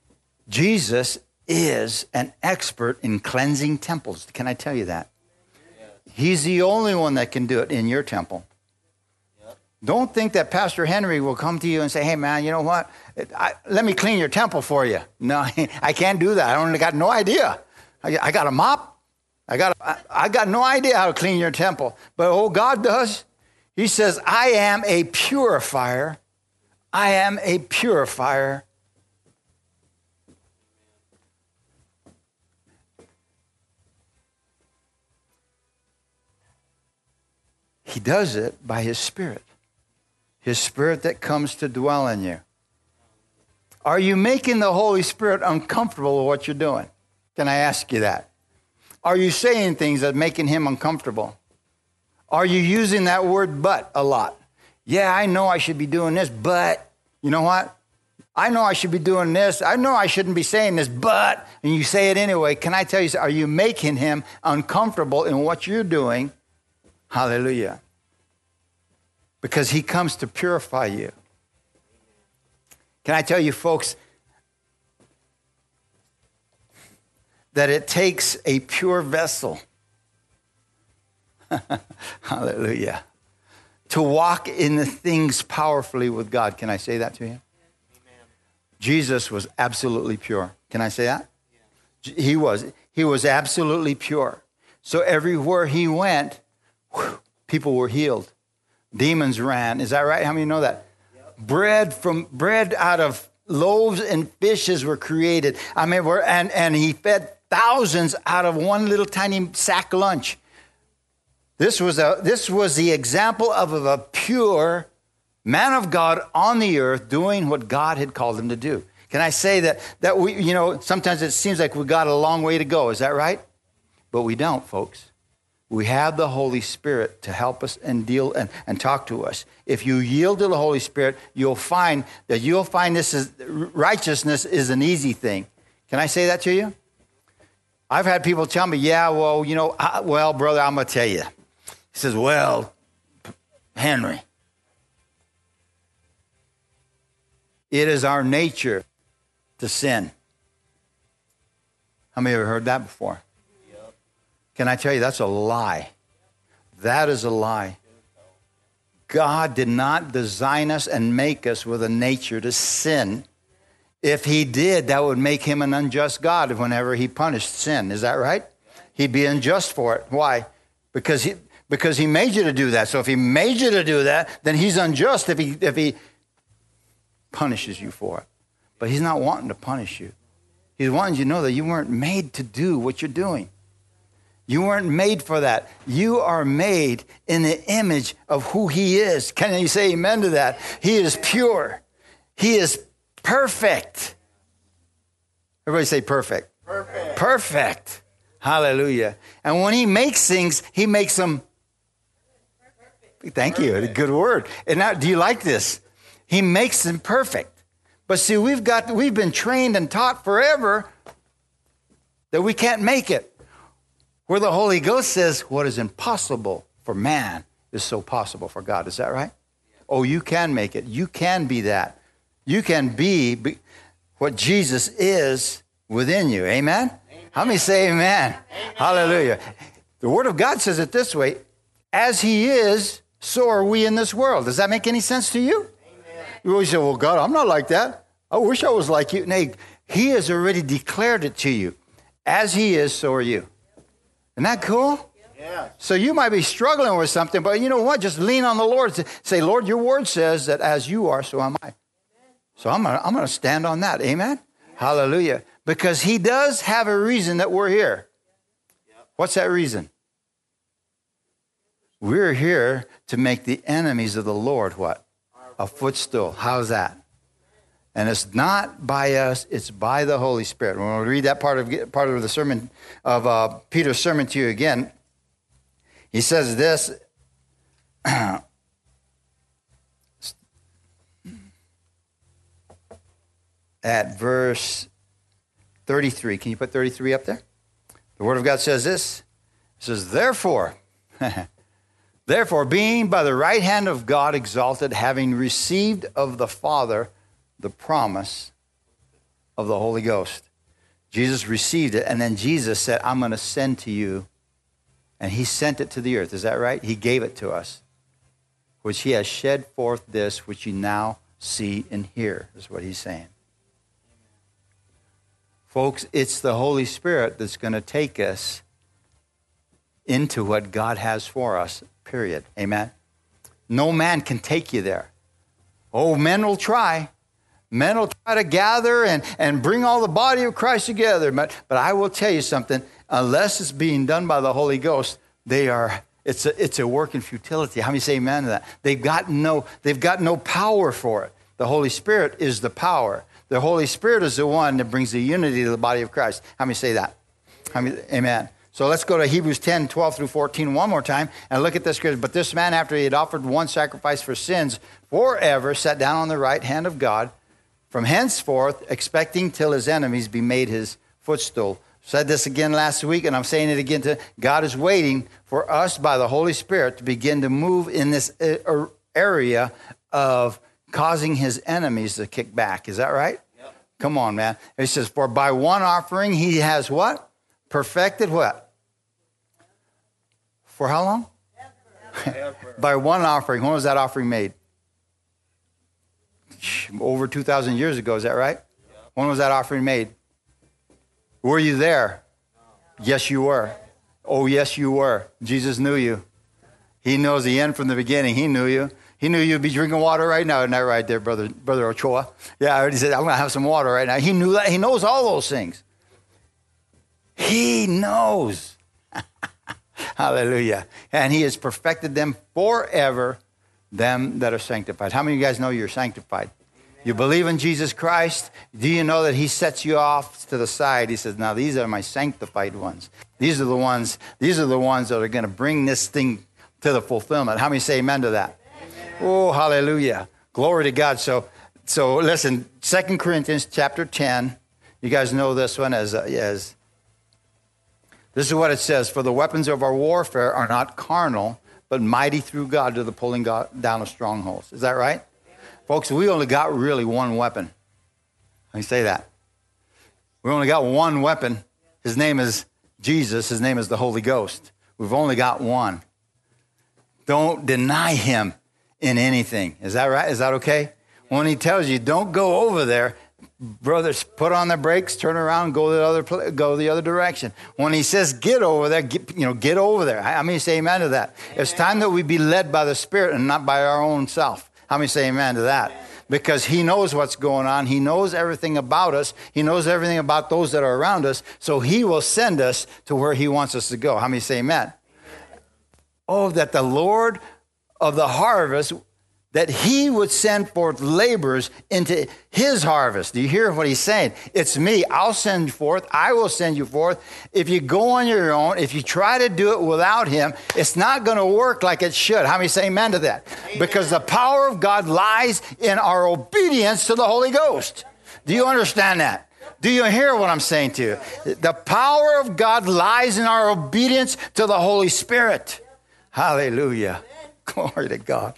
Jesus is an expert in cleansing temples. Can I tell you that? He's the only one that can do it in your temple. Don't think that Pastor Henry will come to you and say, hey, man, you know what? I, let me clean your temple for you. No, I can't do that. I only got no idea. I, I got a mop. I got, I, I got no idea how to clean your temple. But oh, God does. He says, I am a purifier. I am a purifier. He does it by his Spirit. His Spirit that comes to dwell in you. Are you making the Holy Spirit uncomfortable with what you're doing? Can I ask you that? Are you saying things that are making him uncomfortable? Are you using that word but a lot? Yeah, I know I should be doing this, but you know what? I know I should be doing this. I know I shouldn't be saying this, but, and you say it anyway. Can I tell you, are you making him uncomfortable in what you're doing? Hallelujah. Because he comes to purify you. Can I tell you, folks, that it takes a pure vessel, hallelujah, to walk in the things powerfully with God. Can I say that to you? Amen. Jesus was absolutely pure. Can I say that? Yeah. He was. He was absolutely pure. So everywhere he went, whew, people were healed. Demons ran. Is that right? How many know that? Yep. Bread from bread out of loaves and fishes were created. I mean, we're, and, and he fed thousands out of one little tiny sack lunch. This was a this was the example of a pure man of God on the earth doing what God had called him to do. Can I say that that we, you know, sometimes it seems like we got a long way to go. Is that right? But we don't, folks. We have the Holy Spirit to help us and deal and, and talk to us. If you yield to the Holy Spirit, you'll find that you'll find this is righteousness is an easy thing. Can I say that to you? I've had people tell me, yeah, well, you know, I, well, brother, I'm going to tell you. He says, well, Henry, it is our nature to sin. How many of you have heard that before? Yep. Can I tell you, that's a lie. That is a lie. God did not design us and make us with a nature to sin. If he did, that would make him an unjust God whenever he punished sin. Is that right? He'd be unjust for it. Why? Because he because he made you to do that. So if he made you to do that, then he's unjust if he if he punishes you for it. But he's not wanting to punish you. He's wanting you to know that you weren't made to do what you're doing. You weren't made for that. You are made in the image of who he is. Can you say amen to that? He is pure. He is perfect. Everybody say perfect. Perfect. Perfect. Hallelujah. And when he makes things, he makes them. Thank you. A good word. And now, do you like this? He makes them perfect. But see, we've got we've been trained and taught forever that we can't make it. Where the Holy Ghost says, what is impossible for man is so possible for God. Is that right? Oh, you can make it. You can be that. You can be, be what Jesus is within you. Amen? Amen. How many say amen? Amen? Hallelujah. The Word of God says it this way, as he is, so are we in this world. Does that make any sense to you? Amen. You always say, well, God, I'm not like that. I wish I was like you. Nay, he has already declared it to you. As he is, so are you. Isn't that cool? Yeah. So you might be struggling with something, but you know what? Just lean on the Lord. Say, Lord, your word says that as you are, so am I. So I'm going to I'm going to stand on that. Amen? Yeah. Hallelujah. Because he does have a reason that we're here. Yep. What's that reason? We're here to make the enemies of the Lord what? A footstool. How's that? And it's not by us, it's by the Holy Spirit. When we read that part of part of the sermon of uh, Peter's sermon to you again, he says this. At verse thirty-three. Can you put thirty-three up there? The Word of God says this. It says, therefore, therefore, being by the right hand of God exalted, having received of the Father the promise, of the Holy Ghost. Jesus received it, and then Jesus said, I'm going to send to you. And he sent it to the earth. Is that right? He gave it to us, which he has shed forth this, which you now see and hear, is what he's saying. Folks, it's the Holy Spirit that's going to take us into what God has for us, period. Amen? No man can take you there. Oh, men will try. Men will try to gather and, and bring all the body of Christ together. But, but I will tell you something, unless it's being done by the Holy Ghost, they are, it's a, it's a work in futility. How many say amen to that? They've got no, they've got no power for it. The Holy Spirit is the power. The Holy Spirit is the one that brings the unity to the body of Christ. How many say that? How many, amen. So let's go to Hebrews ten, twelve through fourteen one more time and look at this scripture. But this man, after he had offered one sacrifice for sins forever, sat down on the right hand of God, from henceforth, expecting till his enemies be made his footstool. Said this again last week, and I'm saying it again. To God is waiting for us by the Holy Spirit to begin to move in this area of causing his enemies to kick back. Is that right? Yep. Come on, man. It says, for by one offering he has what? Perfected what? For how long? By one offering. When was that offering made? Over two thousand years ago. Is that right? Yep. When was that offering made? Were you there? No. Yes, you were. Oh, yes, you were. Jesus knew you. He knows the end from the beginning. He knew you. He knew you'd be drinking water right now. Isn't that right there, Brother Brother Ochoa? Yeah, I already said, I'm going to have some water right now. He knew that. He knows all those things. He knows. Hallelujah. And he has perfected them forever, them that are sanctified. How many of you guys know you're sanctified? You believe in Jesus Christ. Do you know that he sets you off to the side? He says, now these are my sanctified ones. These are the ones, these are the ones that are going to bring this thing to the fulfillment. How many say amen to that? Amen. Oh, hallelujah. Glory to God. So, so listen, Second Corinthians chapter ten. You guys know this one as, uh, as, this is what it says. For the weapons of our warfare are not carnal, but mighty through God to the pulling God down of strongholds. Is that right? Folks, we only got really one weapon. Let me say that. We only got one weapon. His name is Jesus. His name is the Holy Ghost. We've only got one. Don't deny him in anything. Is that right? Is that okay? When he tells you, don't go over there, brothers, put on the brakes, turn around, go the other go the other direction. When he says get over there, get, you know, get over there. How many say amen to that? Amen. It's time that we be led by the Spirit and not by our own self. How many say amen to that? Amen. Because he knows what's going on. He knows everything about us. He knows everything about those that are around us. So he will send us to where he wants us to go. How many say amen? Amen. Oh, that the Lord of the harvest, that he would send forth laborers into his harvest. Do you hear what he's saying? It's me. I'll send you forth. I will send you forth. If you go on your own, if you try to do it without him, it's not going to work like it should. How many say amen to that? Amen. Because the power of God lies in our obedience to the Holy Ghost. Do you understand that? Do you hear what I'm saying to you? The power of God lies in our obedience to the Holy Spirit. Hallelujah. Glory to God.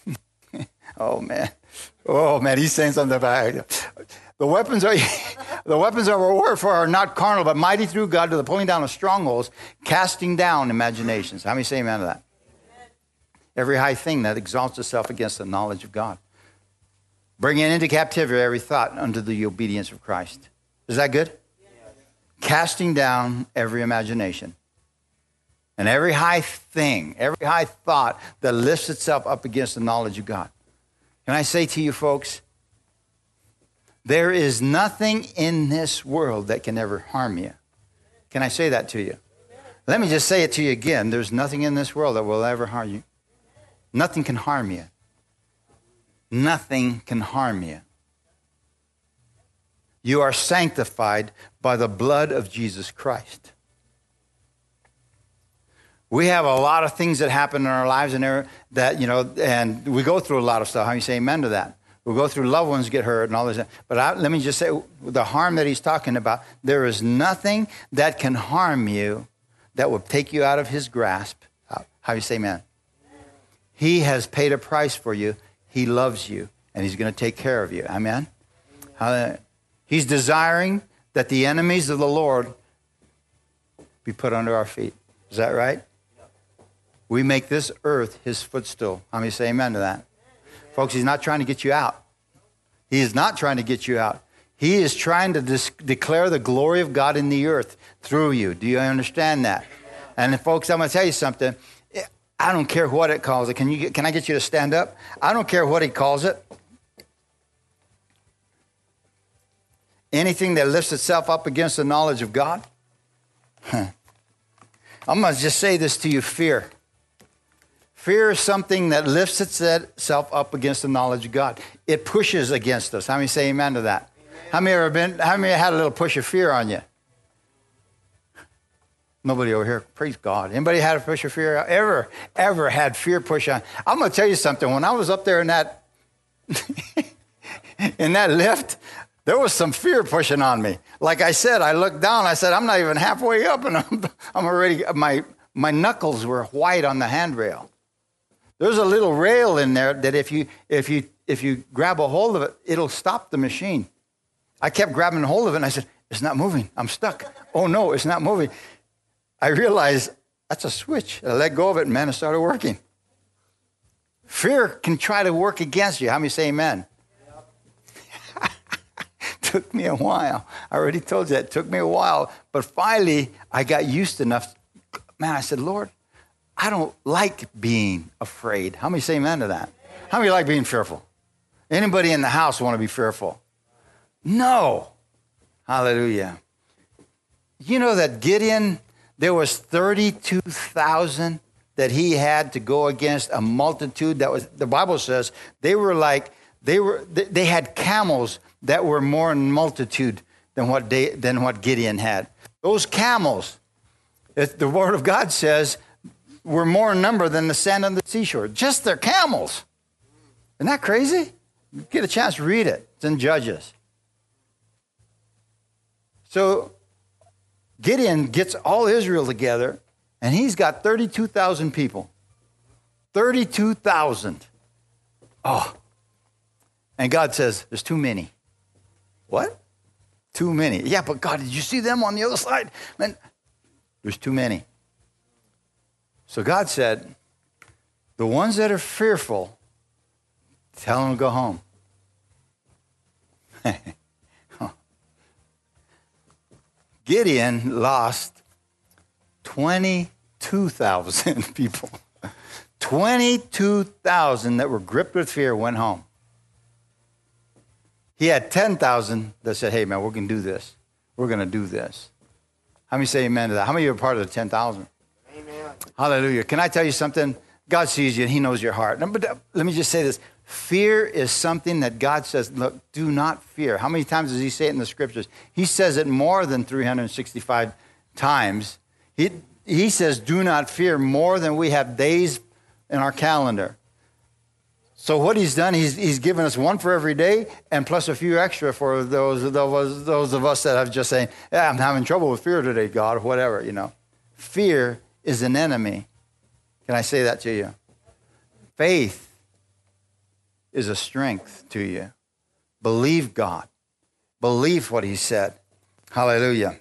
Oh, man. Oh, man, he's saying something about it. The weapons are the weapons of our warfare are not carnal, but mighty through God to the pulling down of strongholds, casting down imaginations. How many say amen to that? Every high thing that exalts itself against the knowledge of God. Bringing into captivity every thought unto the obedience of Christ. Is that good? Yes. Casting down every imagination. And every high thing, every high thought that lifts itself up against the knowledge of God. Can I say to you folks, there is nothing in this world that can ever harm you. Can I say that to you? Let me just say it to you again. There's nothing in this world that will ever harm you. Nothing can harm you. Nothing can harm you. You are sanctified by the blood of Jesus Christ. We have a lot of things that happen in our lives and that, you know, and we go through a lot of stuff. How do you say amen to that? We'll go through loved ones get hurt and all this. But I, let me just say, the harm that he's talking about, there is nothing that can harm you that will take you out of his grasp. How do you say amen? He has paid a price for you. He loves you, and he's going to take care of you. Amen? Amen. He's desiring that the enemies of the Lord be put under our feet. Is that right? We make this earth his footstool. How many say amen to that? Folks, he's not trying to get you out. He is not trying to get you out. He is trying to dis- declare the glory of God in the earth through you. Do you understand that? And folks, I'm going to tell you something. I don't care what it calls it. Can you? Get, can I get you to stand up? I don't care what he calls it. Anything that lifts itself up against the knowledge of God. Huh. I'm going to just say this to you, fear. Fear is something that lifts itself up against the knowledge of God. It pushes against us. How many say amen to that? Amen. How many ever been, how many had a little push of fear on you? Nobody over here. Praise God. Anybody had a push of fear? Ever, ever had fear push on? I'm going to tell you something. When I was up there in that, in that lift, there was some fear pushing on me. Like I said, I looked down. I said, I'm not even halfway up, and I'm, I'm already, my, my knuckles were white on the handrail. There's a little rail in there that if you if you if you grab a hold of it, it'll stop the machine. I kept grabbing hold of it, and I said, "It's not moving. I'm stuck." Oh no, it's not moving. I realized that's a switch. I let go of it, and man, it started working. Fear can try to work against you. How many say amen? Took me a while. I already told you that. It took me a while, but finally I got used enough. Man, I said, Lord, I don't like being afraid. How many say amen to that? How many like being fearful? Anybody in the house want to be fearful? No. Hallelujah. You know that Gideon, there was thirty-two thousand that he had to go against a multitude that was, the Bible says, they were like, they were, they had camels that were more in multitude than what they, than what Gideon had. Those camels, the Word of God says, were more in number than the sand on the seashore. Just their camels. Isn't that crazy? You get a chance to read it. It's in Judges. So Gideon gets all Israel together, and he's got thirty-two thousand people. thirty-two thousand. Oh. And God says, there's too many. What? Too many. Yeah, but God, did you see them on the other side? Man, there's too many. So God said, the ones that are fearful, tell them to go home. Gideon lost twenty-two thousand people. twenty-two thousand that were gripped with fear went home. He had ten thousand that said, hey, man, we're going to do this. We're going to do this. How many say amen to that? How many of you are part of the ten thousand? Amen. Hallelujah. Can I tell you something? God sees you and he knows your heart. But let me just say this. Fear is something that God says, look, do not fear. How many times does he say it in the scriptures? He says it more than three hundred sixty-five times. He, he says, do not fear more than we have days in our calendar. So what he's done, he's, he's given us one for every day and plus a few extra for those, those, those of us that have just saying, yeah, I'm having trouble with fear today, God, or whatever, you know. Fear is an enemy. Can I say that to you? Faith is a strength to you. Believe God. Believe what he said. Hallelujah.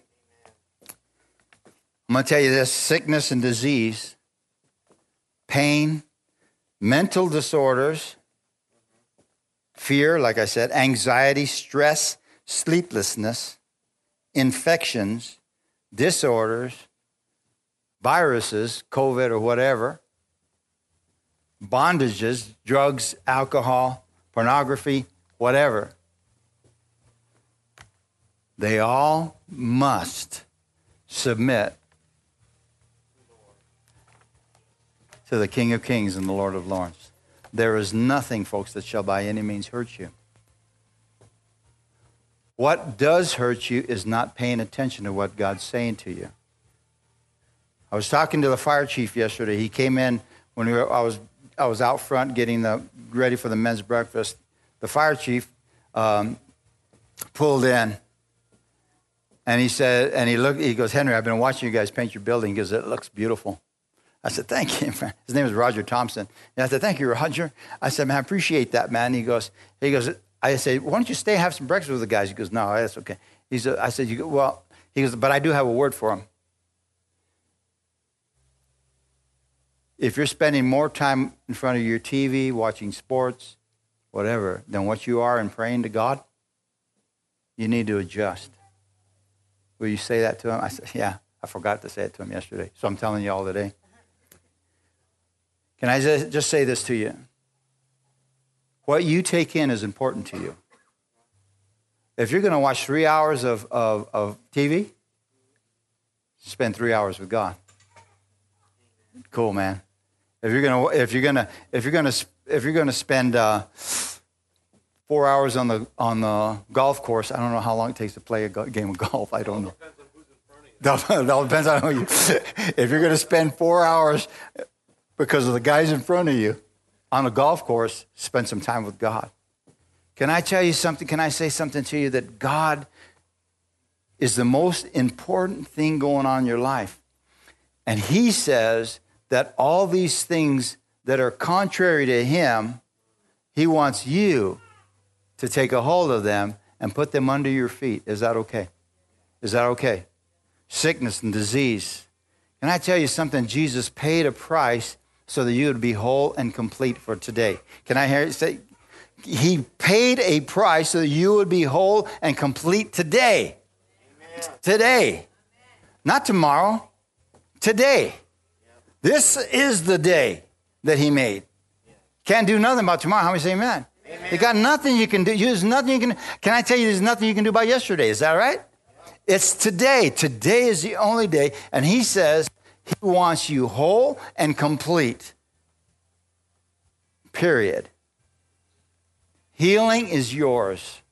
I'm going to tell you this, sickness and disease, pain, mental disorders, fear, like I said, anxiety, stress, sleeplessness, infections, disorders, viruses, COVID or whatever, bondages, drugs, alcohol, pornography, whatever. They all must submit to the King of Kings and the Lord of Lords. There is nothing, folks, that shall by any means hurt you. What does hurt you is not paying attention to what God's saying to you. I was talking to the fire chief yesterday. He came in when we were, I was I was out front getting the, ready for the men's breakfast. The fire chief um, pulled in, and he said, and he looked. He goes, Henry, I've been watching you guys paint your building because it looks beautiful. I said, thank you, man. His name is Roger Thompson. And I said, thank you, Roger. I said, man, I appreciate that, man. He goes, he goes, I said, why don't you stay and have some breakfast with the guys? He goes, no, that's okay. He said, I said, you go, well, he goes, but I do have a word for him. If you're spending more time in front of your T V, watching sports, whatever, than what you are in praying to God, you need to adjust. Will you say that to him? I said, yeah, I forgot to say it to him yesterday, so I'm telling you all today. Can I just say this to you? What you take in is important to you. If you're going to watch three hours of, of, of T V, spend three hours with God. Cool, man. If you're gonna, if you're gonna, if you're gonna, if you're gonna spend uh, four hours on the on the golf course, I don't know how long it takes to play a go- game of golf. I don't know. It all depends on who you. If you're gonna spend four hours because of the guys in front of you on a golf course, spend some time with God. Can I tell you something? Can I say something to you that God is the most important thing going on in your life, and He says that all these things that are contrary to Him, He wants you to take a hold of them and put them under your feet. Is that okay? Is that okay? Sickness and disease. Can I tell you something? Jesus paid a price so that you would be whole and complete for today. Can I hear you say? He paid a price so that you would be whole and complete today. Amen. Today. Not tomorrow. Today. This is the day that He made. Can't do nothing about tomorrow. How many say amen? Amen. You got nothing you can do. There's nothing you can. Can I tell you? There's nothing you can do about yesterday. Is that right? It's today. Today is the only day, and He says He wants you whole and complete. Period. Healing is yours.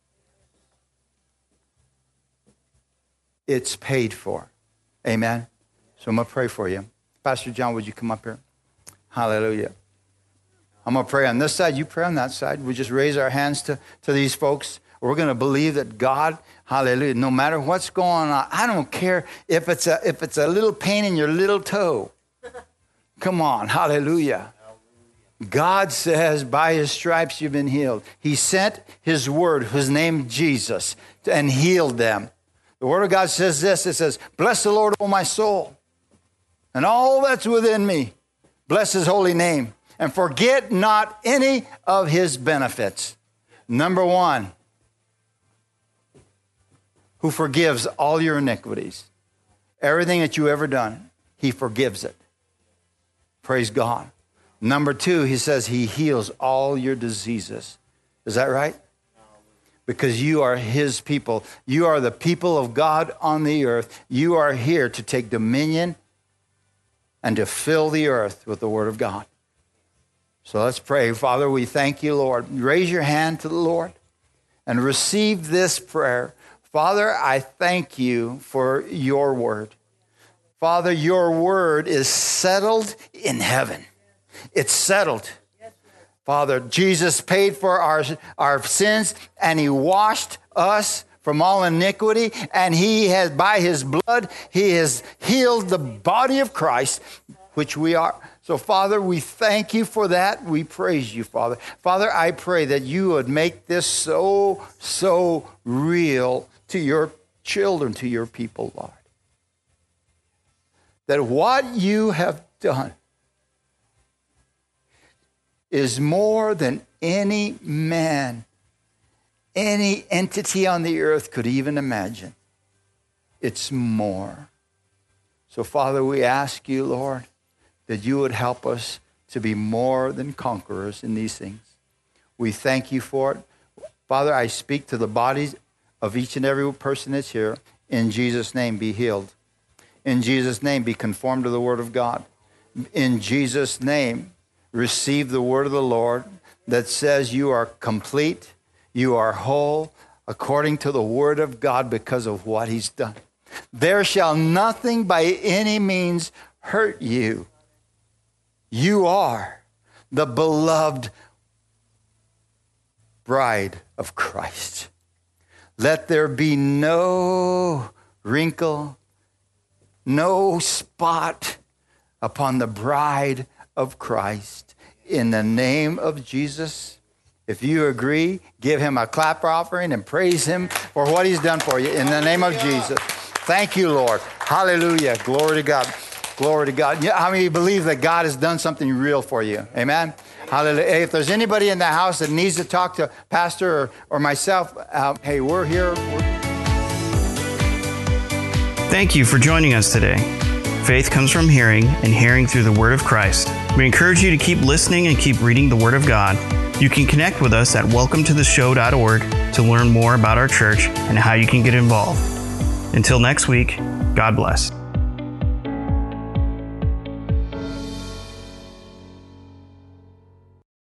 It's paid for. Amen. So I'm gonna pray for you. Pastor John, would you come up here? Hallelujah. I'm going to pray on this side. You pray on that side. We just raise our hands to, to these folks. We're going to believe that God, hallelujah, no matter what's going on, I don't care if it's a, if it's a little pain in your little toe. Come on, hallelujah. God says, by His stripes you've been healed. He sent His word, His name Jesus, and healed them. The word of God says this. It says, bless the Lord, O my soul, and all that's within me. Bless His holy name. And forget not any of His benefits. Number one, who forgives all your iniquities. Everything that you ever done, He forgives it. Praise God. Number two, He says He heals all your diseases. Is that right? Because you are His people. You are the people of God on the earth. You are here to take dominion and to fill the earth with the Word of God. So let's pray. Father, we thank You, Lord. Raise your hand to the Lord and receive this prayer. Father, I thank You for Your word. Father, Your word is settled in heaven. It's settled. Father, Jesus paid for our, our sins, and He washed us from all iniquity, and He has, by His blood, He has healed the body of Christ, which we are. So, Father, we thank You for that. We praise You, Father. Father, I pray that You would make this so, so real to Your children, to Your people, Lord. That what You have done is more than any man, any entity on the earth could even imagine. It's more. So, Father, we ask You, Lord, that You would help us to be more than conquerors in these things. We thank You for it. Father, I speak to the bodies of each and every person that's here. In Jesus' name, be healed. In Jesus' name, be conformed to the Word of God. In Jesus' name, receive the word of the Lord that says you are complete, you are whole, according to the Word of God because of what He's done. There shall nothing by any means hurt you. You are the beloved bride of Christ. Let there be no wrinkle, no spot upon the bride of Christ. In the name of Jesus, If you agree, give him a clap offering and praise him for what he's done for you in the name of Jesus. Thank you, Lord. Hallelujah. Glory to God. Glory to God. How many of you believe that God has done something real for you? Amen. Hallelujah. Hey, if there's anybody in the house that needs to talk to Pastor or, or myself, uh, hey, we're here. Thank you for joining us today. Faith comes from hearing, and hearing through the Word of Christ. We encourage you to keep listening and keep reading the Word of God. You can connect with us at welcome to the show dot org to learn more about our church and how you can get involved. Until next week, God bless.